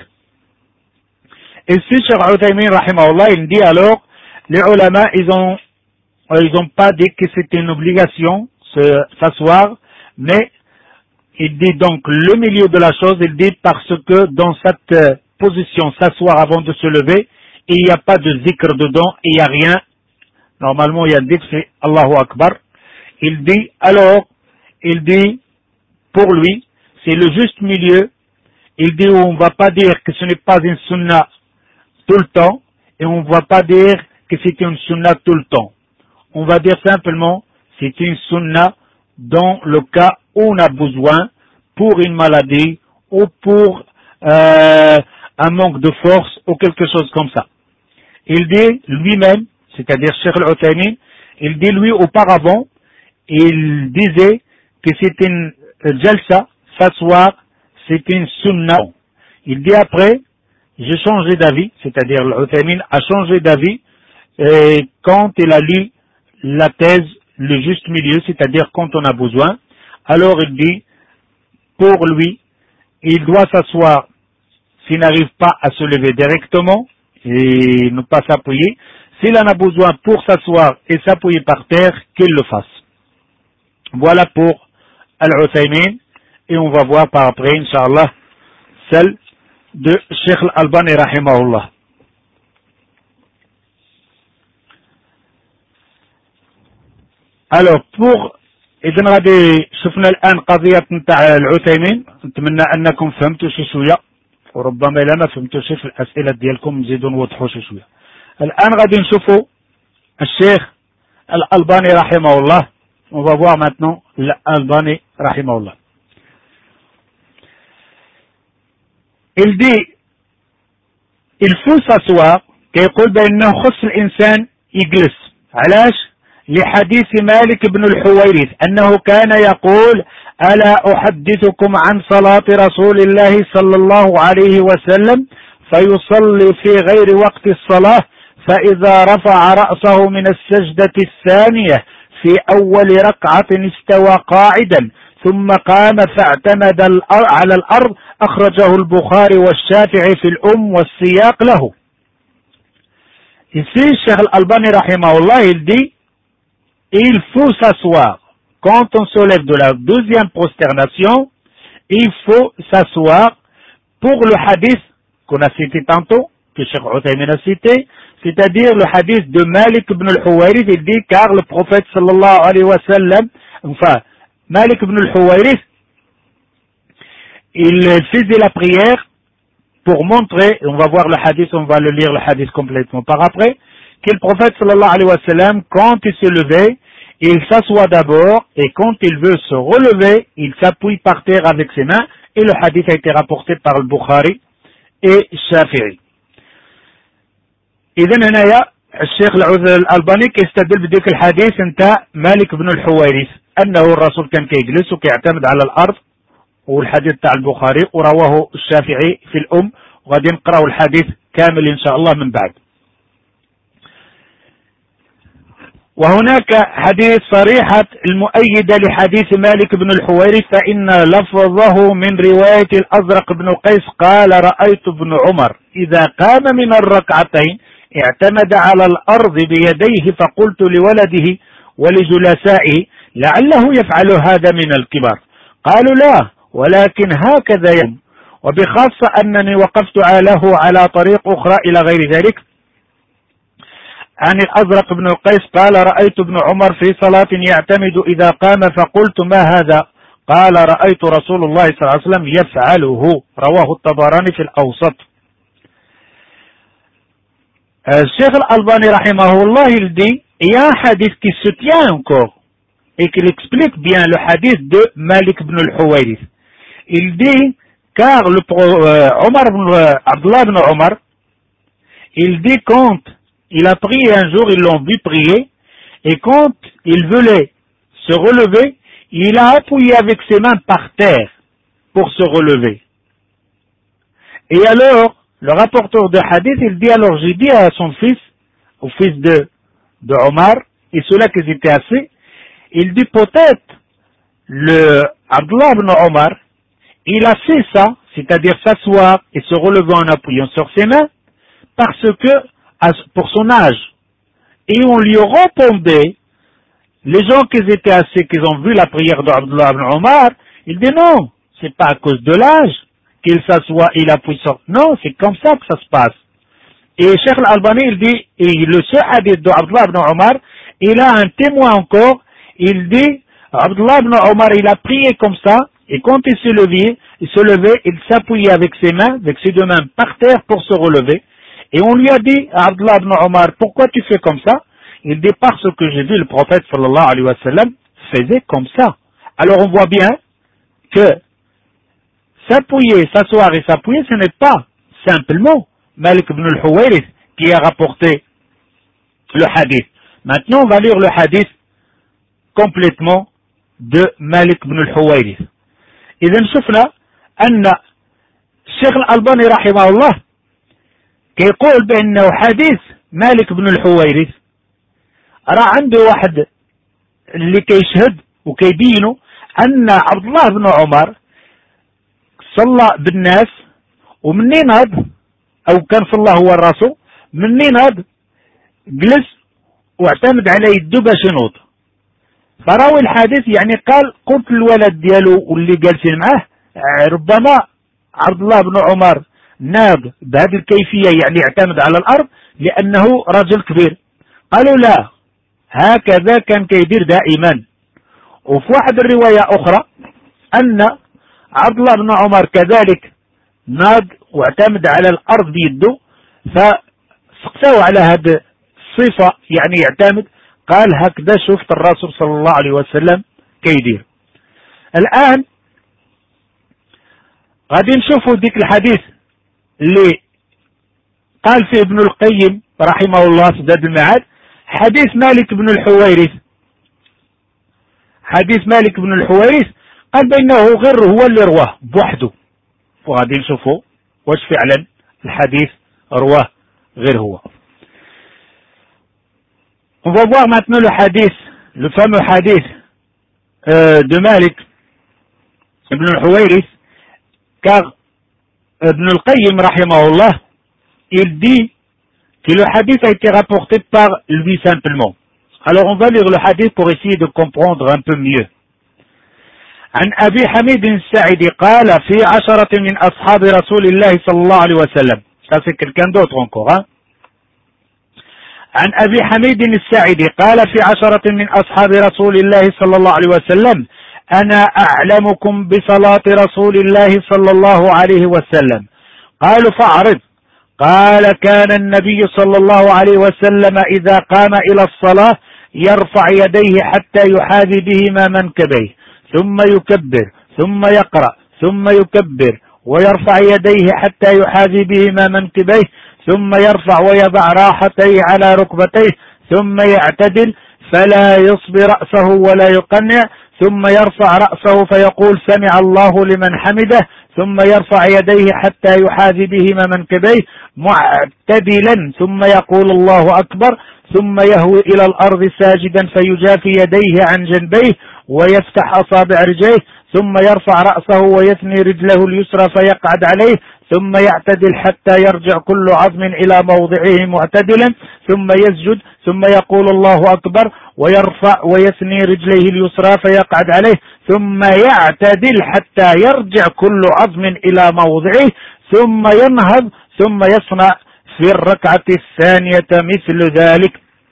الشيخ عثيمين رحمه الله il dit alors les ulama ils ont pas dit que c'était une obligation s'asseoir, mais il dit donc le milieu de la chose, il dit parce que dans cette position s'asseoir avant de se lever, il n'y a pas de zikr dedans, il n'y a rien. Normalement il y a le zikr, c'est Allahu Akbar. Il dit alors, il dit pour lui c'est le juste milieu. Il dit on ne va pas dire que ce n'est pas une sunna tout le temps, et on ne va pas dire que c'est une sunna tout le temps. On va dire simplement c'est une sunna dans le cas où on a besoin pour une maladie ou pour un manque de force ou quelque chose comme ça. Il dit lui-même, c'est-à-dire Cheikh Al-Uthaymin, il dit lui auparavant, il disait que c'est une jalsa, s'asseoir, c'est une sunna. Il dit après, j'ai changé d'avis, c'est-à-dire Al-Uthaymin a changé d'avis quand il a lu la thèse, le juste milieu, c'est-à-dire quand on a besoin. Alors il dit, pour lui, il doit s'asseoir s'il n'arrive pas à se lever directement et ne pas s'appuyer. S'il en a besoin pour s'asseoir et s'appuyer par terre, qu'il le fasse. Voilà pour Al-Uthaymin, et on va voir par après, Inch'Allah, celle de Cheikh Al-Albani rahimahullah. Alors pour إذن غادي شفنا الآن قضية نتاع العثيمين، نتمنى أنكم فهمتوا شي شوية، وربما إلا ما فهمتوش في الأسئلة ديالكم نزيدوا نوضحوا شي شوية. الآن غادي نشوفوا الشيخ الألباني رحمه الله. On va voir maintenant l'Albani رحمه الله. Il dit il faut s'asseoir كيقول بأنه خص الإنسان يجلس. علاش؟ لحديث مالك بن الحويرث أنه كان يقول ألا أحدثكم عن صلاة رسول الله صلى الله عليه وسلم فيصلي في غير وقت الصلاة فإذا رفع رأسه من السجدة الثانية في أول ركعة استوى قاعدا ثم قام فاعتمد على الأرض. أخرجه البخاري والشافعي في الأم والسياق له. Ici, Cheikh Al-Albani rahimahullah, il dit il faut s'asseoir. Quand on se lève de la deuxième prosternation, il faut s'asseoir pour le hadith qu'on a cité tantôt, que Cheikh Uthaymin a cité, c'est-à-dire le hadith de Malik ibn al-Huwayrith. Il dit car le prophète sallallahu alayhi wa sallam, enfin Malik ibn al-Huwayrith, il faisait la prière pour montrer, on va voir le hadith, on va le lire le hadith complètement par après, que le prophète sallallahu alayhi wa sallam, quand il se levait, il s'assoit d'abord, et quand il veut se relever, il s'appuie par terre avec ses mains, et le hadith a été rapporté par le Bukhari et Shafi'i. إذن هنايا الشيخ الألباني كيستدل بديك الحديث نتاع مالك بن الحويرث أنه الرسول كان كيجلس وكيعتمد على الأرض، والحديث تاع البخاري ورواه الشافعي في الأم، وغادي نقرأ الحديث كامل إن شاء الله من بعد. وهناك حديث صريحة المؤيدة لحديث مالك بن الحويرث فإن لفظه من رواية الأزرق بن قيس قال رأيت ابن عمر إذا قام من الركعتين اعتمد على الأرض بيديه فقلت لولده ولجلسائه لعله يفعل هذا من الكبار، قالوا لا ولكن هكذا يوم، وبخاصة أنني وقفت له على طريق أخرى إلى غير ذلك عن الأزرق بن القيس قال رأيت ابن عمر في صلاة يعتمد إذا قام فقلت ما هذا، قال رأيت رسول الله صلى الله عليه وسلم يفعله، رواه الطبراني في الأوسط. Cheikh Al-Albani rahimahullah, il dit il y a un hadith qui se tient encore et qui explique bien le hadith de Malik ibn al-Huwayrith. Il dit car Abdullah ibn Omar, il dit quand il a prié un jour, ils l'ont vu prier, et quand il voulait se relever, il a appuyé avec ses mains par terre pour se relever. Et alors, le rapporteur de hadith, il dit alors j'ai dit à son fils, au fils de Omar, et ceux-là qui étaient assis, il dit peut-être le Abdullah ibn Omar, il a fait ça, c'est-à-dire s'asseoir et se relever en appuyant sur ses mains, parce que pour son âge. Et on lui répondait, les gens qui étaient assis, qui ont vu la prière d'Abdullah ibn Omar, il dit non, c'est pas à cause de l'âge qu'il s'assoit, il appuie sur. Non, c'est comme ça que ça se passe. Et Cheikh Al-Albani, il dit, et le seul hadith d'Abdullah ibn Omar, il a un témoin encore, il dit, Abdullah ibn Omar, il a prié comme ça, Et quand il se levait, il s'appuyait avec ses mains, avec ses deux mains par terre pour se relever. Et on lui a dit à Abdullah ibn Omar, pourquoi tu fais comme ça? Il dit, parce que j'ai vu le prophète sallallahu alayhi wa sallam faisait comme ça. Alors on voit bien que s'appuyer, s'asseoir et s'appuyer, ce n'est pas simplement Malik ibn al-Huwayrith qui a rapporté le hadith. Maintenant, on va lire le hadith complètement de Malik ibn al-Huwayrith. إذا شفنا أن الشيخ الألباني رحمه الله كيقول بأنه حديث مالك بن الحويرث راه عنده واحد اللي كيشهد وكيبينه أن عبد الله بن عمر صلى بالناس ومنين هاد أو كان صلى هو الرسول منين هاد جلس واعتمد على يده باش ينوض. فراوي الحديث يعني قال قلت الولد ديالو واللي جالسين معاه ربما عبد الله بن عمر ناض بهذه الكيفية يعني يعتمد على الأرض لأنه رجل كبير. قالوا لا، هكذا كان كيدير دائما. وفي واحد الرواية أخرى أن عبد الله بن عمر كذلك ناض واعتمد على الأرض بيده، فسقسوا على هذه الصفة يعني يعتمد، قال هكذا شفت الرسول صلى الله عليه وسلم كيدير. الآن غادي نشوفوا ديك الحديث اللي قال فيه ابن القيم رحمه الله في زاد المعاد، حديث مالك بن الحويرث. حديث مالك بن الحويرث قال بأنه غير هو اللي رواه بوحده، وغادي نشوفوا واش فعلا الحديث رواه غير هو. On va voir maintenant le hadith, le fameux hadith de Malik ibn al-Huwayrith, car Ibn al-Qayyim rahimahullah, il dit que le hadith a été rapporté par lui simplement. Alors on va lire le hadith pour essayer de comprendre un peu mieux. عن أبي حميد الساعدي قال في 10 من أصحاب رسول الله صلى الله عليه وسلم. Ça c'est quelqu'un d'autre encore, hein? عن أبي حميد الساعدي قال في 10 من أصحاب رسول الله صلى الله عليه وسلم أنا أعلمكم بصلاة رسول الله صلى الله عليه وسلم. قالوا فأعرض. قال كان النبي صلى الله عليه وسلم إذا قام إلى الصلاة يرفع يديه حتى يحاذي بهما منكبيه ثم يكبر ثم يقرأ ثم يكبر ويرفع يديه حتى يحاذي بهما منكبيه ثم يرفع ويضع راحتيه على ركبتيه ثم يعتدل فلا يصب رأسه ولا يقنع ثم يرفع رأسه فيقول سمع الله لمن حمده ثم يرفع يديه حتى يحاذي بهما منكبيه معتدلا ثم يقول الله أكبر ثم يهوي إلى الأرض ساجدا فيجافي يديه عن جنبيه ويفتح أصابع رجليه ثم يرفع رأسه ويثني رجله اليسرى فيقعد عليه ثم يعتدل حتى يرجع كل عظم إلى موضعه معتدلا ثم يسجد ثم يقول الله أكبر ويرفع ويثني رجليه اليسرى فيقعد عليه ثم يعتدل حتى يرجع كل عظم إلى موضعه ثم ينهض ثم يصنع في الركعة الثانية مثل ذلك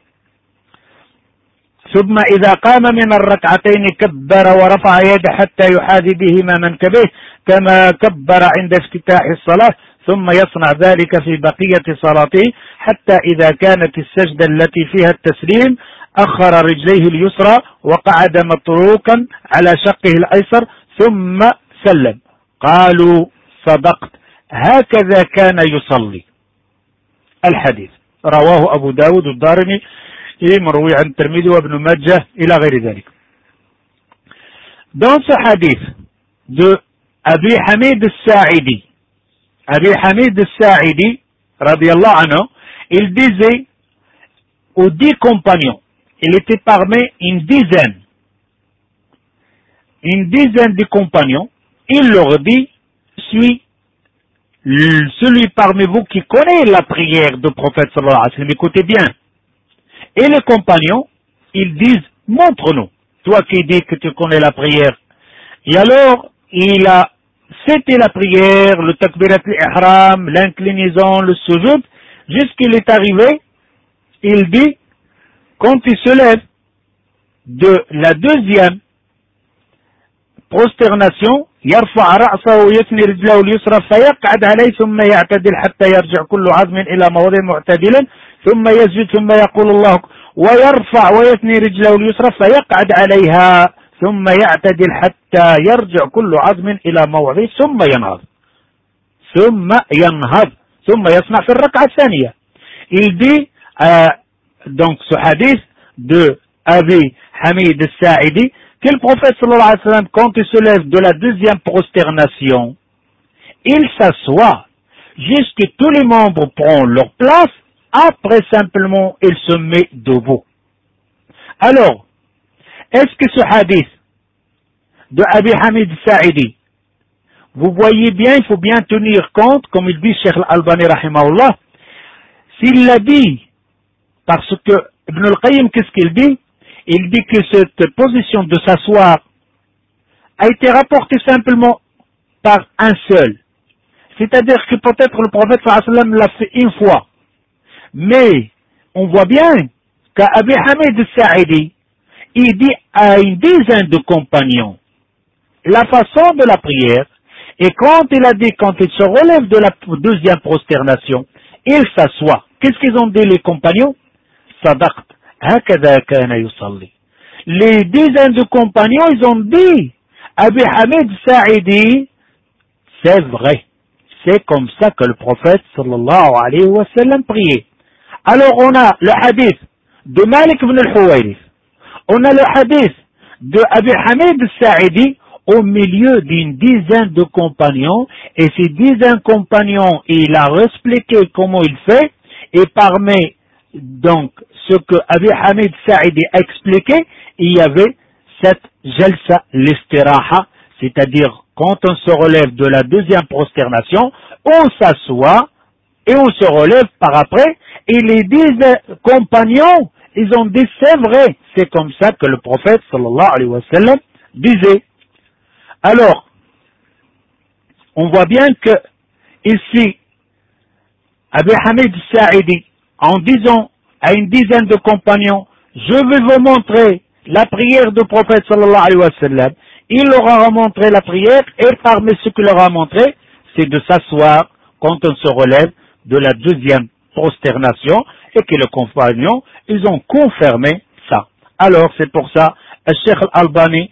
ثم إذا قام من الركعتين كبر ورفع يده حتى يحاذي بهما منكبيه كما كبر عند افتتاح الصلاة ثم يصنع ذلك في بقية صلاته حتى إذا كانت السجدة التي فيها التسليم أخر رجليه اليسرى وقعد متروكا على شقه الأيسر ثم سلم. قالوا صدقت هكذا كان يصلي. الحديث رواه أبو داود والدارمي مروي عن الترمذي وابن ماجه إلى غير ذلك. Dans ce hadith de Abi Hamid al-Sa'idi, Abi Hamid al-Sa'idi radiallahu anhu, il disait aux 10 compagnons, il était parmi une dizaine de compagnons, il leur dit, je suis celui parmi vous qui connaît la prière du prophète sallallahu alayhi wa sallam, écoutez bien. Et les compagnons, ils disent, montre-nous, toi qui dis que tu connais la prière. Et alors, c'était la prière, le takbirat al-ihram, l'inclinaison, le sujoud, jusqu'il est arrivé, il dit, quand il se lève de la deuxième prosternation يرفع رأسه ويثني رجله اليسرى فيقعد عليه ثم يعتدل حتى يرجع كل عظم إلى موضع معتدلا ثم يسجد ثم يقول الله ويرفع ويثني رجله اليسرى فيقعد عليها ثم يعتدل حتى يرجع كل عظم إلى موضعه ثم ينهض ثم يصنع في الركعة الثانية. Il dit donc ce hadith de Abi Hamid al-Sa'idi que le prophète sallallahu alayhi wa sallam, quand il se lève de la deuxième prosternation, il s'assoit jusqu'à tous les membres prennent leur place, après simplement il se met debout. Alors, est-ce que ce hadith de Abi Hamid al-Sa'idi, vous voyez bien, il faut bien tenir compte, comme il dit Cheikh Al-Albani rahimahullah, s'il l'a dit, parce que Ibn al-Qayyim, qu'est-ce qu'il dit? Il dit que cette position de s'asseoir a été rapportée simplement par un seul. C'est-à-dire que peut-être le prophète sallallahu alayhi wa sallam l'a fait une fois. Mais on voit bien qu'Abi Hamid al-Sa'idi, il dit à une dizaine de compagnons la façon de la prière, et quand il a dit, quand il se relève de la deuxième prosternation, il s'assoit. Qu'est-ce qu'ils ont dit les compagnons? Sadaqt, hakada kana yusalli. Les dizaines de compagnons, ils ont dit, Abi Hamid Sa'idi, c'est vrai. C'est comme ça que le prophète sallallahu alayhi wa sallam priait. Alors on a le hadith de Malik ibn al-Huwayrith. On a le hadith de Abi Hamid Sa'idi au milieu d'une dizaine de compagnons, et ces dizaines de compagnons, il a expliqué comment il fait, et parmi donc ce que Abi Hamid Sa'idi a expliqué, il y avait cette jalsa l'istiraha, c'est-à-dire quand on se relève de la deuxième prosternation, on s'assoit et on se relève par après, et les 10 compagnons, ils ont dit c'est vrai, c'est comme ça que le prophète sallallahu alayhi wa sallam disait. Alors, on voit bien que ici, Abi Hamid Sa'idi, en disant à une dizaine de compagnons, je vais vous montrer la prière du prophète sallallahu alayhi wa sallam, il leur a montré la prière, et parmi ce qu'il leur a montré, c'est de s'asseoir quand on se relève de la deuxième prosternation, et que les compagnons, ils ont confirmé ça. Alors, c'est pour ça, le Cheikh Al-Albani,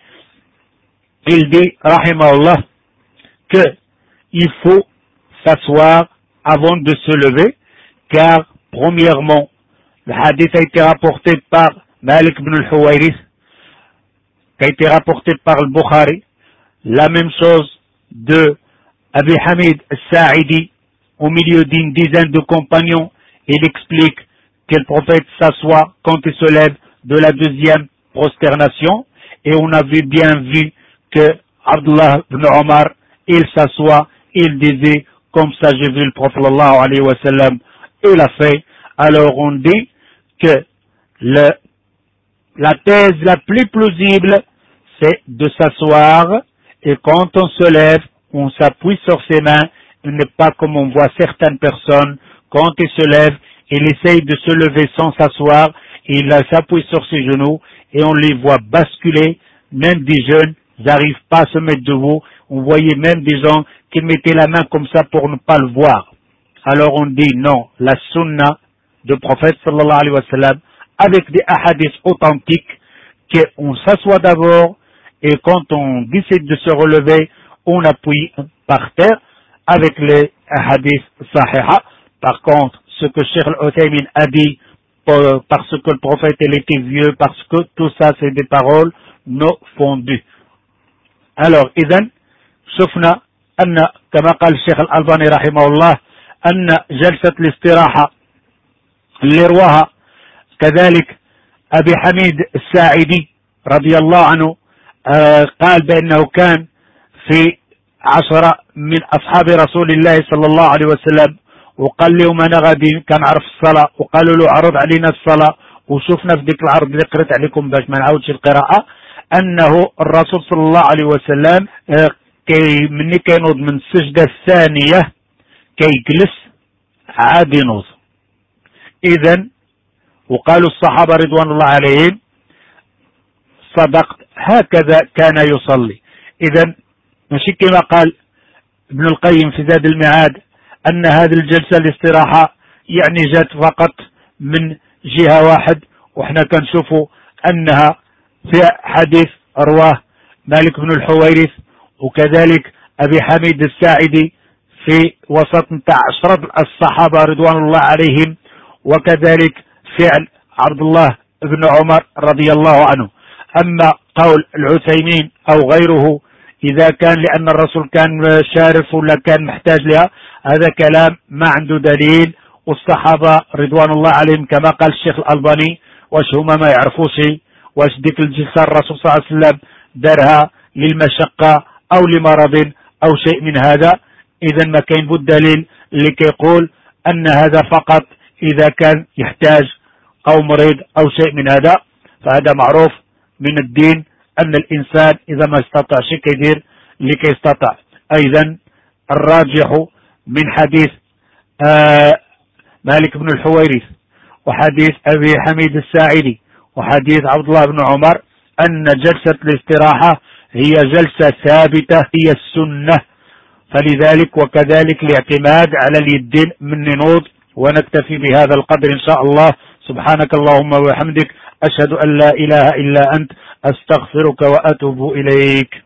il dit, rahimahullah, que il faut s'asseoir avant de se lever, car, premièrement, le hadith a été rapporté par Malik ibn al-Huwayrith, qui a été rapporté par le Bukhari, la même chose de Abi Hamid al-Sa'idi, au milieu d'une dizaine de compagnons, il explique que le prophète s'assoit quand il se lève de la deuxième prosternation, et on a bien vu que Abdullah ibn Omar, il s'assoit, il disait, comme ça j'ai vu le prophète sallallahu alayhi wa sallam, il a fait. Alors on dit que la thèse la plus plausible, c'est de s'asseoir, et quand on se lève, on s'appuie sur ses mains, il n'est pas comme on voit certaines personnes, quand ils se lèvent, ils essayent de se lever sans s'asseoir, ils s'appuient sur ses genoux, et on les voit basculer, même des jeunes, ils n'arrivent pas à se mettre debout, on voyait même des gens qui mettaient la main comme ça pour ne pas le voir. Alors on dit non, la sunna du prophète sallallahu alayhi wa sallam, avec des hadiths authentiques, qu'on s'assoit d'abord, et quand on décide de se relever, on appuie par terre, avec les hadiths sahiha. Par contre, ce que Cheikh Al-Uthaymin a dit, parce que le prophète il était vieux, parce que tout ça c'est des paroles non fondues. Alors, إذن شفنا أن كما قال الشيخ الألباني رحمه الله أن جلسة الاستراحة اللي رواها كذلك أبي حميد الساعدي رضي الله عنه قال بأنه كان في 10 من أصحاب رسول الله صلى الله عليه وسلم، وقال لهم أنا غادي كنعرف الصلاة، وقالوا له عرض علينا الصلاة، وشفنا في ديك العرض اللي قريت عليكم باش ما نعاودش القراءة أنه الرسول صلى الله عليه وسلم مني كينوض من السجدة الثانية كيجلس عاد ينوض. إذن وقالوا الصحابة رضوان الله عليهم صدقت هكذا كان يصلي. إذا ماشي كما قال ابن القيم في زاد المعاد أن هذه الجلسة الاستراحة يعني جات فقط من جهة واحد، وإحنا كنشوفوا أنها في حديث رواه مالك بن الحويرث وكذلك أبي حميد الساعدي في وسط نتاع 10 الصحابة رضوان الله عليهم، وكذلك فعل عبد الله بن عمر رضي الله عنه. أما قول العثيمين أو غيره إذا كان لأن الرسول كان شارف ولا كان محتاج لها، هذا كلام ما عنده دليل. والصحابة رضوان الله عليهم كما قال الشيخ الألباني واش هما ما يعرفوش واش ديك الجلسة الرسول صلى الله عليه وسلم دارها للمشقة أو لمرض أو شيء من هذا. إذا ما كاين بود دليل اللي كيقول أن هذا فقط إذا كان يحتاج أو مريض أو شيء من هذا. فهذا معروف من الدين أن الإنسان إذا ما استطاعش كيدير لكي يستطع. أيضا الراجح من حديث مالك بن الحويرث وحديث أبي حميد الساعدي وحديث عبد الله بن عمر أن جلسة الاستراحة هي جلسة ثابتة، هي السنة. فلذلك وكذلك الاعتماد على اليدين من ننوض. ونكتفي بهذا القدر إن شاء الله. سبحانك اللهم وبحمدك، أشهد أن لا إله إلا أنت، أستغفرك وأتوب إليك.